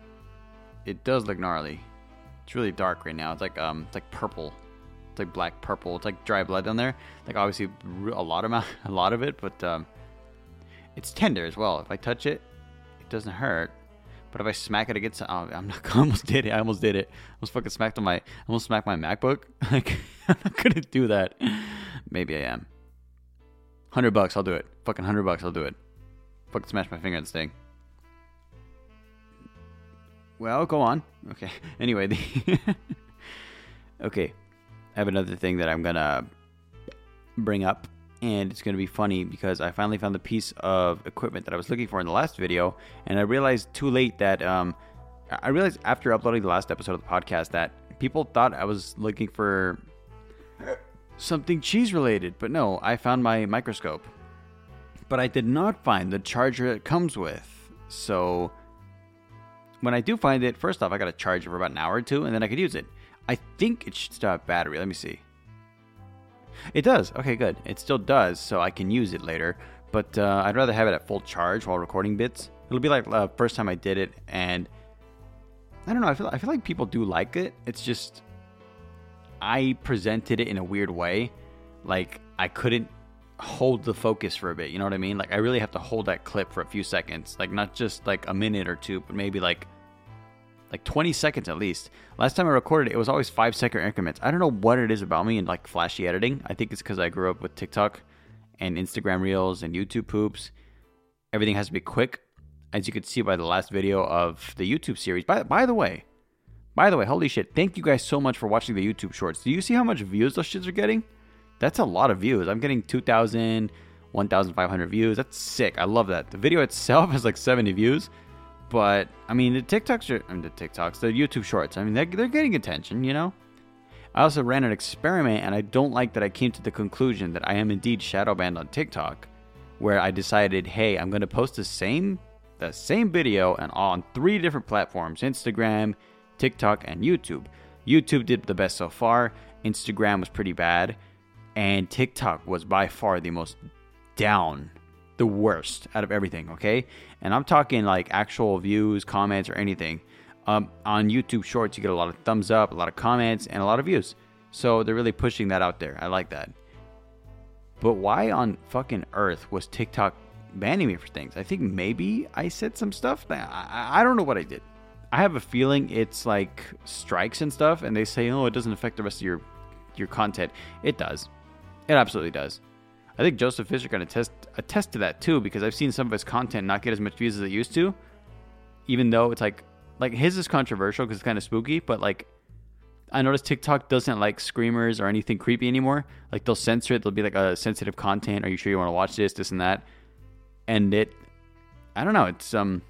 it does look gnarly. It's really dark right now. It's like um, it's like purple. It's like black purple. It's like dry blood down there. Like obviously a lot of a lot of it, but um, it's tender as well. If I touch it, it doesn't hurt. But if I smack it against, oh, I'm not. I almost did it. I almost did it. I almost fucking smacked on my. I almost smacked my MacBook. Like I'm not gonna do that. Maybe I am. Hundred bucks, I'll do it. Fucking hundred bucks, I'll do it. Fucking smash my finger on this thing. Well, go on. Okay. Anyway, the okay. I have another thing that I'm gonna bring up, and it's gonna be funny because I finally found the piece of equipment that I was looking for in the last video, and I realized too late that um, I realized after uploading the last episode of the podcast that people thought I was looking for something cheese related, but no, I found my microscope, but I did not find the charger it comes with. So when I do find it, first off, I gotta charge it for about an hour or two, and then I could use it. I think it should still have battery. Let me see. It does. Okay, good. It still does, so I can use it later. But uh, I'd rather have it at full charge while recording bits. It'll be like the uh, first time I did it, and I don't know. I feel I feel like people do like it. It's just I presented it in a weird way. Like I couldn't hold the focus for a bit. You know what I mean? Like I really have to hold that clip for a few seconds. Like not just like a minute or two, but maybe like like twenty seconds at least. Last time I recorded it, it was always five second increments. I don't know what it is about me and like flashy editing. I think it's because I grew up with TikTok and Instagram Reels and YouTube poops. Everything has to be quick, as you could see by the last video of the YouTube series. By, by the way, By the way, holy shit, thank you guys so much for watching the YouTube shorts. Do you see how much views those shits are getting? That's a lot of views. I'm getting two thousand, one thousand five hundred views. That's sick. I love that. The video itself has like seventy views. But, I mean, the TikToks are, I mean, the TikToks, the YouTube shorts, I mean, they're, they're getting attention, you know? I also ran an experiment, and I don't like that I came to the conclusion that I am indeed shadow banned on TikTok, where I decided, hey, I'm going to post the same, the same video and on three different platforms, Instagram, TikTok, and YouTube. YouTube did the best so far. Instagram was pretty bad. And TikTok was by far the most down, the worst out of everything, okay? And I'm talking like actual views, comments, or anything. Um, on YouTube Shorts, you get a lot of thumbs up, a lot of comments, and a lot of views. So they're really pushing that out there. I like that. But why on fucking earth was TikTok banning me for things? I think maybe I said some stuff. I, I, I don't know what I did. I have a feeling it's like strikes and stuff, and they say, oh, it doesn't affect the rest of your, your content. It does. It absolutely does. I think Joseph Fisher can attest, attest to that too, because I've seen some of his content not get as much views as it used to, even though it's like, like his is controversial because it's kind of spooky, but like, I noticed TikTok doesn't like screamers or anything creepy anymore. Like they'll censor it. They'll be like a sensitive content. Are you sure you want to watch this, this and that? And it, I don't know. It's, um,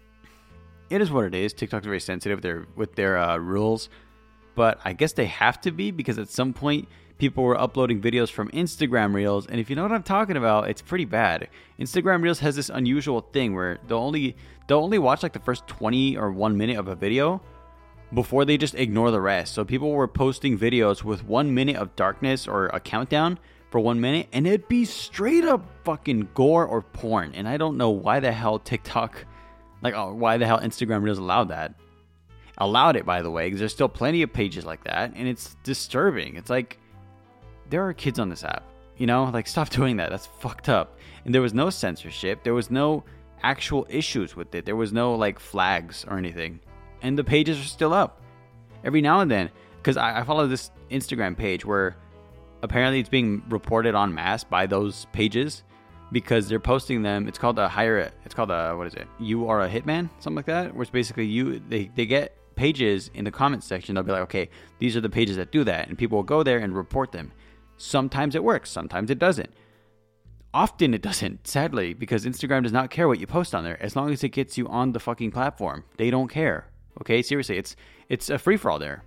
it is what it is. TikTok's very sensitive with their, with their uh, rules, but I guess they have to be because at some point people were uploading videos from Instagram Reels. And if you know what I'm talking about, it's pretty bad. Instagram Reels has this unusual thing where they'll only, they'll only watch like the first twenty or one minute of a video before they just ignore the rest. So people were posting videos with one minute of darkness or a countdown for one minute, and it'd be straight up fucking gore or porn. And I don't know why the hell TikTok, like oh, why the hell Instagram Reels allowed that. Allowed it, by the way, because there's still plenty of pages like that, and it's disturbing. It's like, there are kids on this app, you know? Like, stop doing that. That's fucked up. And there was no censorship. There was no actual issues with it. There was no, like, flags or anything. And the pages are still up every now and then, because I, I follow this Instagram page where apparently it's being reported en masse by those pages because they're posting them. It's called a hire. It's called a, what is it? You are a hitman, something like that. Where it's basically you. They they get pages in the comments section. They'll be like, okay, these are the pages that do that, and people will go there and report them. Sometimes it works. Sometimes it doesn't. Often it doesn't, sadly, because Instagram does not care what you post on there as long as it gets you on the fucking platform. They don't care. Okay, seriously, it's it's a free-for-all there.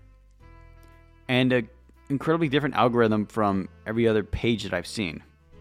And an incredibly different algorithm from every other page that I've seen.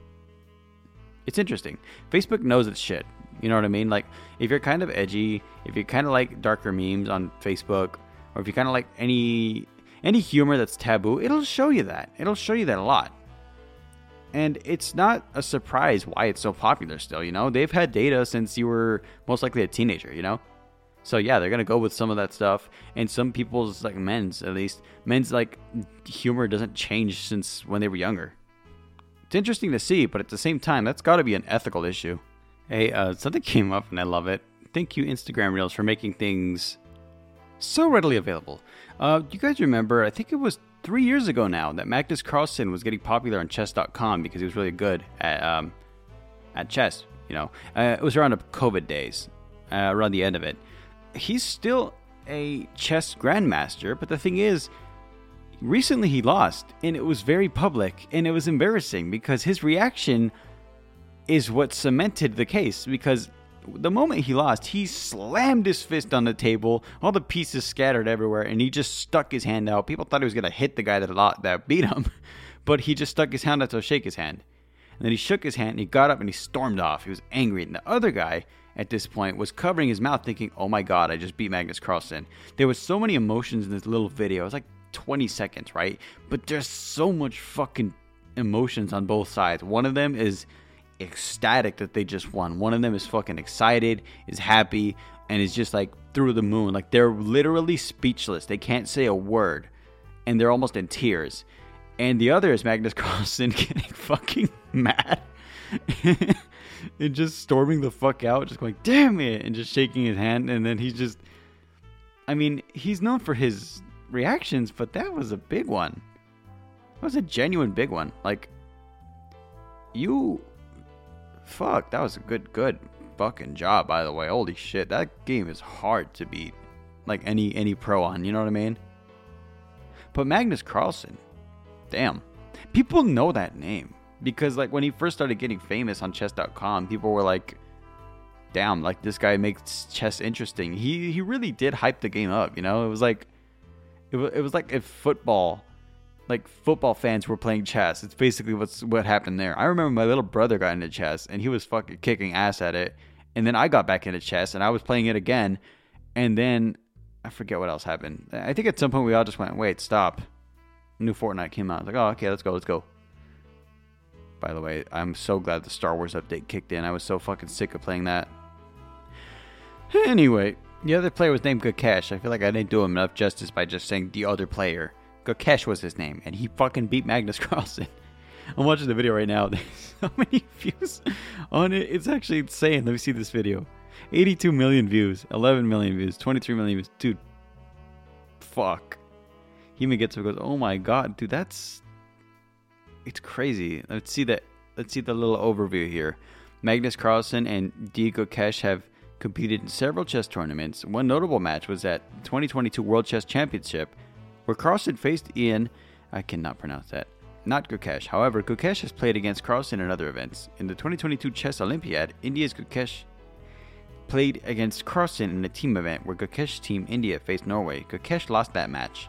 It's interesting. Facebook knows its shit. You know what I mean? Like, if you're kind of edgy, if you kind of like darker memes on Facebook, or if you kind of like any any humor that's taboo, it'll show you that. It'll show you that a lot. And it's not a surprise why it's so popular still, you know? They've had data since you were most likely a teenager, you know? So yeah, they're going to go with some of that stuff. And some people's, like men's at least, men's like humor doesn't change since when they were younger. It's interesting to see, but at the same time, that's got to be an ethical issue. Hey, uh, something came up and I love it. Thank you, Instagram Reels, for making things so readily available. Uh, do you guys remember, I think it was three years ago now, that Magnus Carlsen was getting popular on chess dot com because he was really good at um, at chess, you know. Uh, it was around the COVID days, uh, around the end of it. He's still a chess grandmaster, but the thing is, recently he lost, and it was very public, and it was embarrassing because his reaction is what cemented the case, because the moment he lost, he slammed his fist on the table, all the pieces scattered everywhere, and he just stuck his hand out. People thought he was going to hit the guy that lost, that beat him, but he just stuck his hand out to shake his hand. And then he shook his hand, and he got up, and he stormed off. He was angry, and the other guy, at this point, was covering his mouth thinking, oh my god, I just beat Magnus Carlsen. There was so many emotions in this little video. It was like twenty seconds, right? But there's so much fucking emotions on both sides. One of them is ecstatic that they just won. One of them is fucking excited, is happy, and is just like through the moon. Like, they're literally speechless. They can't say a word, and they're almost in tears. And the other is Magnus Carlsen getting fucking mad and just storming the fuck out, just going, damn it, and just shaking his hand. And then he's just, I mean, he's known for his reactions, but that was a big one. That was a genuine big one. Like, you, fuck, that was a good, good fucking job, by the way. Holy shit, that game is hard to beat. like any any pro on. You know what I mean? But Magnus Carlsen, damn, people know that name because like when he first started getting famous on chess dot com, people were like, damn, like this guy makes chess interesting. He he really did hype the game up. You know, it was like it was, it was like if football. Like football fans were playing chess. It's basically what's what happened there. I remember my little brother got into chess and he was fucking kicking ass at it. And then I got back into chess and I was playing it again. And then I forget what else happened. I think at some point we all just went, wait, stop. New Fortnite came out. I was like, oh, okay, let's go, let's go. By the way, I'm so glad the Star Wars update kicked in. I was so fucking sick of playing that. Anyway, the other player was named Gukesh. I feel like I didn't do him enough justice by just saying the other player. Gukesh was his name, and he fucking beat Magnus Carlsen. I'm watching the video right now. There's so many views on it. It's actually insane. Let me see this video. eighty-two million views, eleven million views, twenty-three million views. Dude, fuck. He even gets up and goes, oh my god, dude, that's... It's crazy. Let's see that. Let's see the little overview here. Magnus Carlsen and D. Gukesh have competed in several chess tournaments. One notable match was at the twenty twenty-two World Chess Championship, where Carlsen faced Ian, I cannot pronounce that, not Gukesh. However, Gukesh has played against Carlsen in other events. In the twenty twenty-two Chess Olympiad, India's Gukesh played against Carlsen in a team event where Gukesh's team India faced Norway. Gukesh lost that match.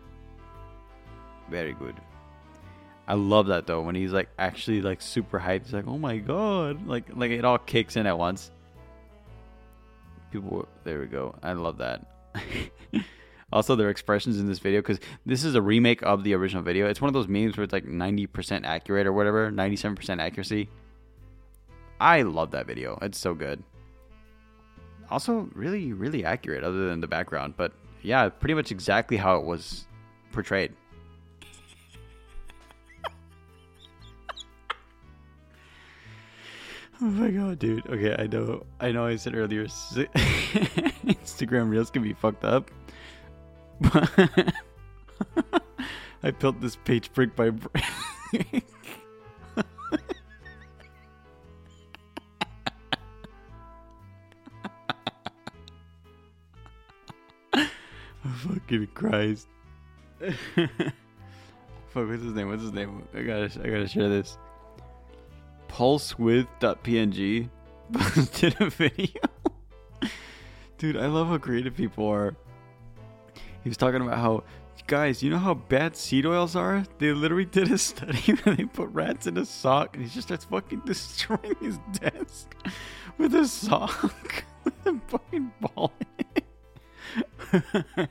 Very good. I love that though, when he's like actually like super hyped. He's like, oh my god, like like it all kicks in at once. People, there we go. I love that. Also, their expressions in this video, because this is a remake of the original video. It's one of those memes where it's like ninety percent accurate or whatever, ninety-seven percent accuracy. I love that video. It's so good. Also, really, really accurate other than the background. But yeah, pretty much exactly how it was portrayed. Oh my god, dude. Okay, I know. I know I said earlier Instagram Reels can be fucked up. I built this page brick by brick. Oh, fucking Christ. Fuck, what's his name? What's his name? I gotta, I gotta share this. Pulsewidth.png posted a video. Dude, I love how creative people are. He was talking about how, guys, you know how bad seed oils are? They literally did a study where they put rats in a sock and he just starts fucking destroying his desk with a sock with a fucking ball in it.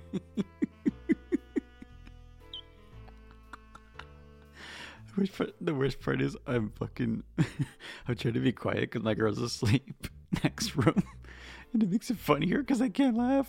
The worst part, the worst part is I'm fucking, I'm trying to be quiet because my girl's asleep next room. And it makes it funnier because I can't laugh.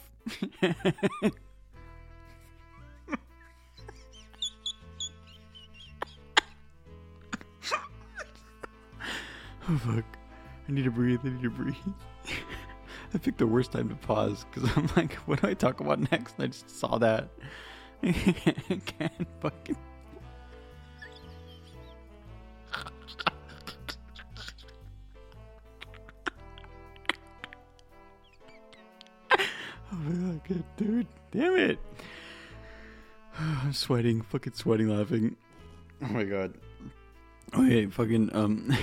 Oh fuck. I need to breathe. I need to breathe. I picked the worst time to pause because I'm like, what do I talk about next? And I just saw that. I can't fucking. Oh my god, good dude. Damn it. I'm sweating. Fucking sweating laughing. Oh my god. Okay, fucking, um,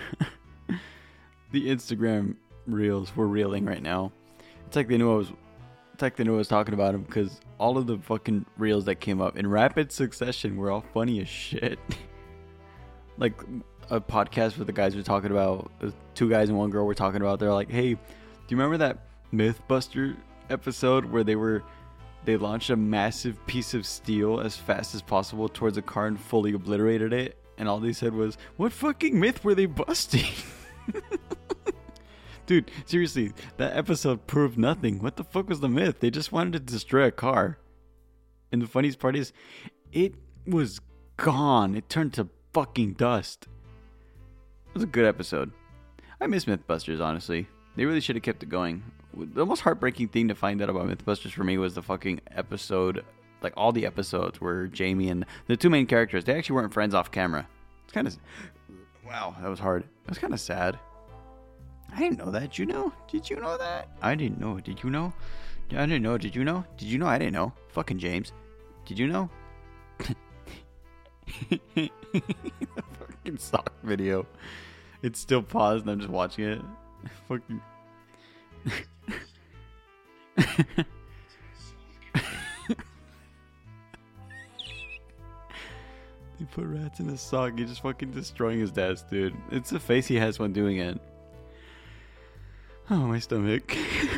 the Instagram reels were reeling right now. It's like they knew I was, it's like they knew I was talking about them because all of the fucking reels that came up in rapid succession were all funny as shit. Like a podcast where the guys were talking about, uh, two guys and one girl were talking about, they're like, hey, do you remember that Mythbuster episode where they were, they launched a massive piece of steel as fast as possible towards a car and fully obliterated it? And all they said was, what fucking myth were they busting? Dude, seriously, that episode proved nothing. What the fuck was the myth? They just wanted to destroy a car. And the funniest part is, it was gone. It turned to fucking dust. It was a good episode. I miss Mythbusters, honestly. They really should have kept it going. The most heartbreaking thing to find out about Mythbusters for me was the fucking episode, like all the episodes where Jamie and the two main characters, they actually weren't friends off camera. It's kind of, wow, that was hard. It was kind of sad. I didn't know that. Did you know? Did you know that? I didn't know. Did you know? I didn't know. Did you know? Did you know? I didn't know. Fucking James. Did you know? The fucking sock video. It's still paused and I'm just watching it. Fucking. He put rats in his sock. He's just fucking destroying his desk, dude. It's the face he has when doing it. Oh, my stomach.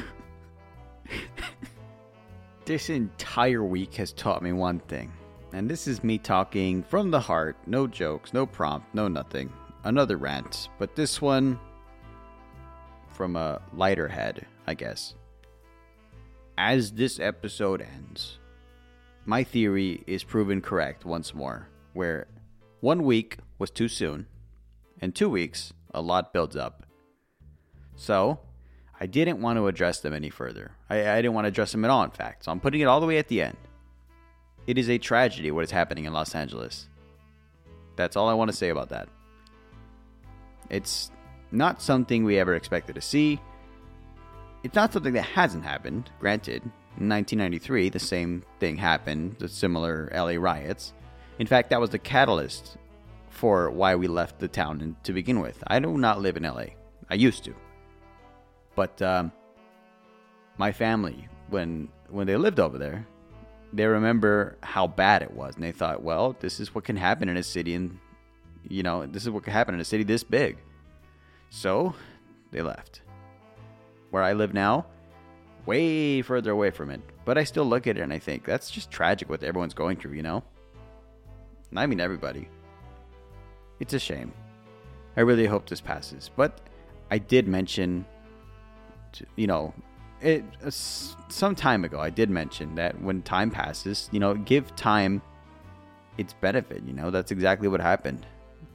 This entire week has taught me one thing. And this is me talking from the heart. No jokes, no prompt, no nothing. Another rant. But this one from a lighter head, I guess. As this episode ends, my theory is proven correct once more. Where one week was too soon, and two weeks, a lot builds up. So, I didn't want to address them any further. I, I didn't want to address them at all, in fact. So I'm putting it all the way at the end. It is a tragedy what is happening in Los Angeles. That's all I want to say about that. It's not something we ever expected to see. It's not something that hasn't happened. Granted, in nineteen ninety-three, the same thing happened, the similar L A riots. In fact, that was the catalyst for why we left the town to begin with. I do not live in L A. I used to. But um, my family, when when they lived over there, they remember how bad it was. And they thought, well, this is what can happen in a city. And, you know, this is what can happen in a city this big. So, they left. Where I live now, way further away from it. But I still look at it and I think, that's just tragic what everyone's going through, you know? I mean everybody. It's a shame. I really hope this passes. But I did mention, you know, it uh, some time ago, I did mention that when time passes, you know, give time its benefit. You know, that's exactly what happened.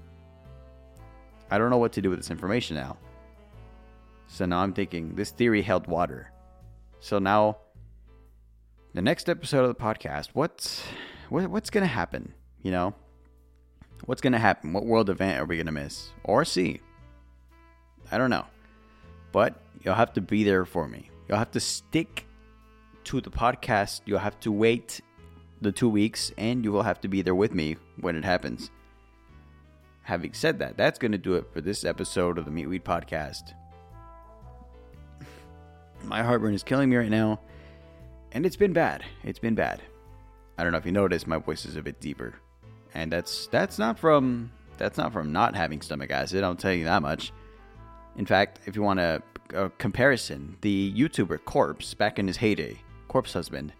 I don't know what to do with this information now. So now I'm thinking this theory held water. So now, the next episode of the podcast, what's what, what's going to happen? You know, what's going to happen? What world event are we going to miss or see? I don't know. But you'll have to be there for me. You'll have to stick to the podcast. You'll have to wait the two weeks and you will have to be there with me when it happens. Having said that, that's going to do it for this episode of the Meatweed Podcast. My heartburn is killing me right now. And it's been bad. It's been bad. I don't know if you noticed, my voice is a bit deeper. And that's that's not from that's not from not having stomach acid, I'll tell you that much. In fact, if you want a, a comparison, the YouTuber Corpse, back in his heyday, Corpse Husband,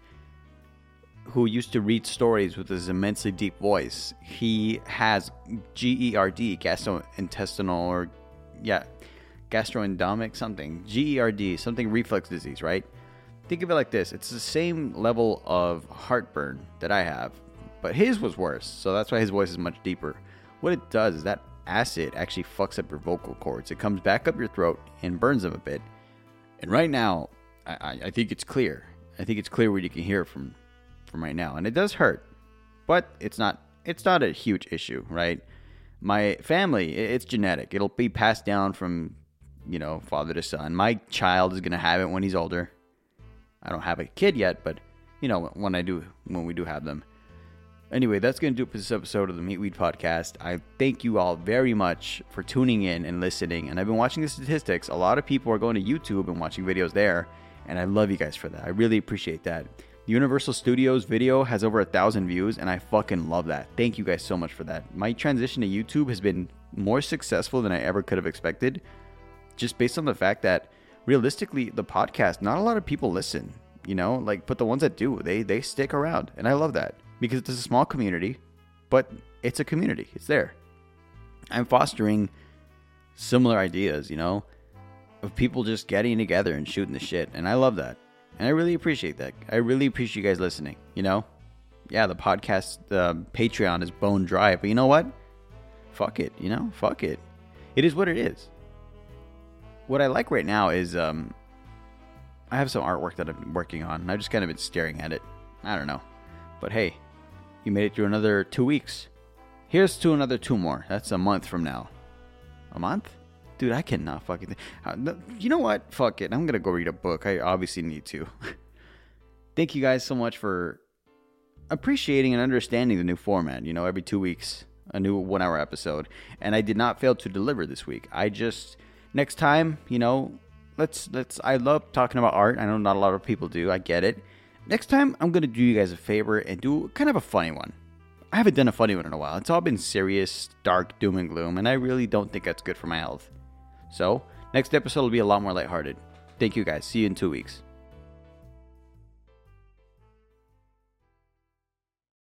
who used to read stories with his immensely deep voice, he has G E R D, gastrointestinal, or yeah, gastroendomic something, G E R D, something reflux disease, right? Think of it like this. It's the same level of heartburn that I have, but his was worse, so that's why his voice is much deeper. What it does is that acid actually fucks up your vocal cords. It comes back up your throat and burns them a bit. And right now, I, I think it's clear. I think it's clear what you can hear from, from right now. And it does hurt, but it's not it's not a huge issue, right? My family, it's genetic. It'll be passed down from, you know, father to son. My child is going to have it when he's older. I don't have a kid yet, but, you know, when I do, when we do have them. Anyway, that's going to do it for this episode of the Meatweed Podcast. I thank you all very much for tuning in and listening. And I've been watching the statistics. A lot of people are going to YouTube and watching videos there. And I love you guys for that. I really appreciate that. The Universal Studios video has over a thousand views, and I fucking love that. Thank you guys so much for that. My transition to YouTube has been more successful than I ever could have expected. Just based on the fact that, realistically, the podcast, not a lot of people listen. You know, like, but the ones that do, they they stick around. And I love that. Because it's a small community, but it's a community. It's there. I'm fostering similar ideas, you know, of people just getting together and shooting the shit. And I love that. And I really appreciate that. I really appreciate you guys listening, you know. Yeah, the podcast, the Patreon is bone dry. But you know what? Fuck it, you know. Fuck it. It is what it is. What I like right now is um, I have some artwork that I've been working on. And I've just kind of been staring at it. I don't know. But hey, you made it through another two weeks. Here's to another two more. That's a month from now. A month? Dude, I cannot fucking... Th- you know what? Fuck it. I'm going to go read a book. I obviously need to. thank you guys so much for appreciating and understanding the new format. You know, every two weeks, a new one-hour episode. And I did not fail to deliver this week. I just, next time, you know, let's, let's, I love talking about art. I know not a lot of people do. I get it. Next time, I'm going to do you guys a favor and do kind of a funny one. I haven't done a funny one in a while. It's all been serious, dark, doom and gloom, and I really don't think that's good for my health. So, next episode will be a lot more lighthearted. Thank you guys. See you in two weeks.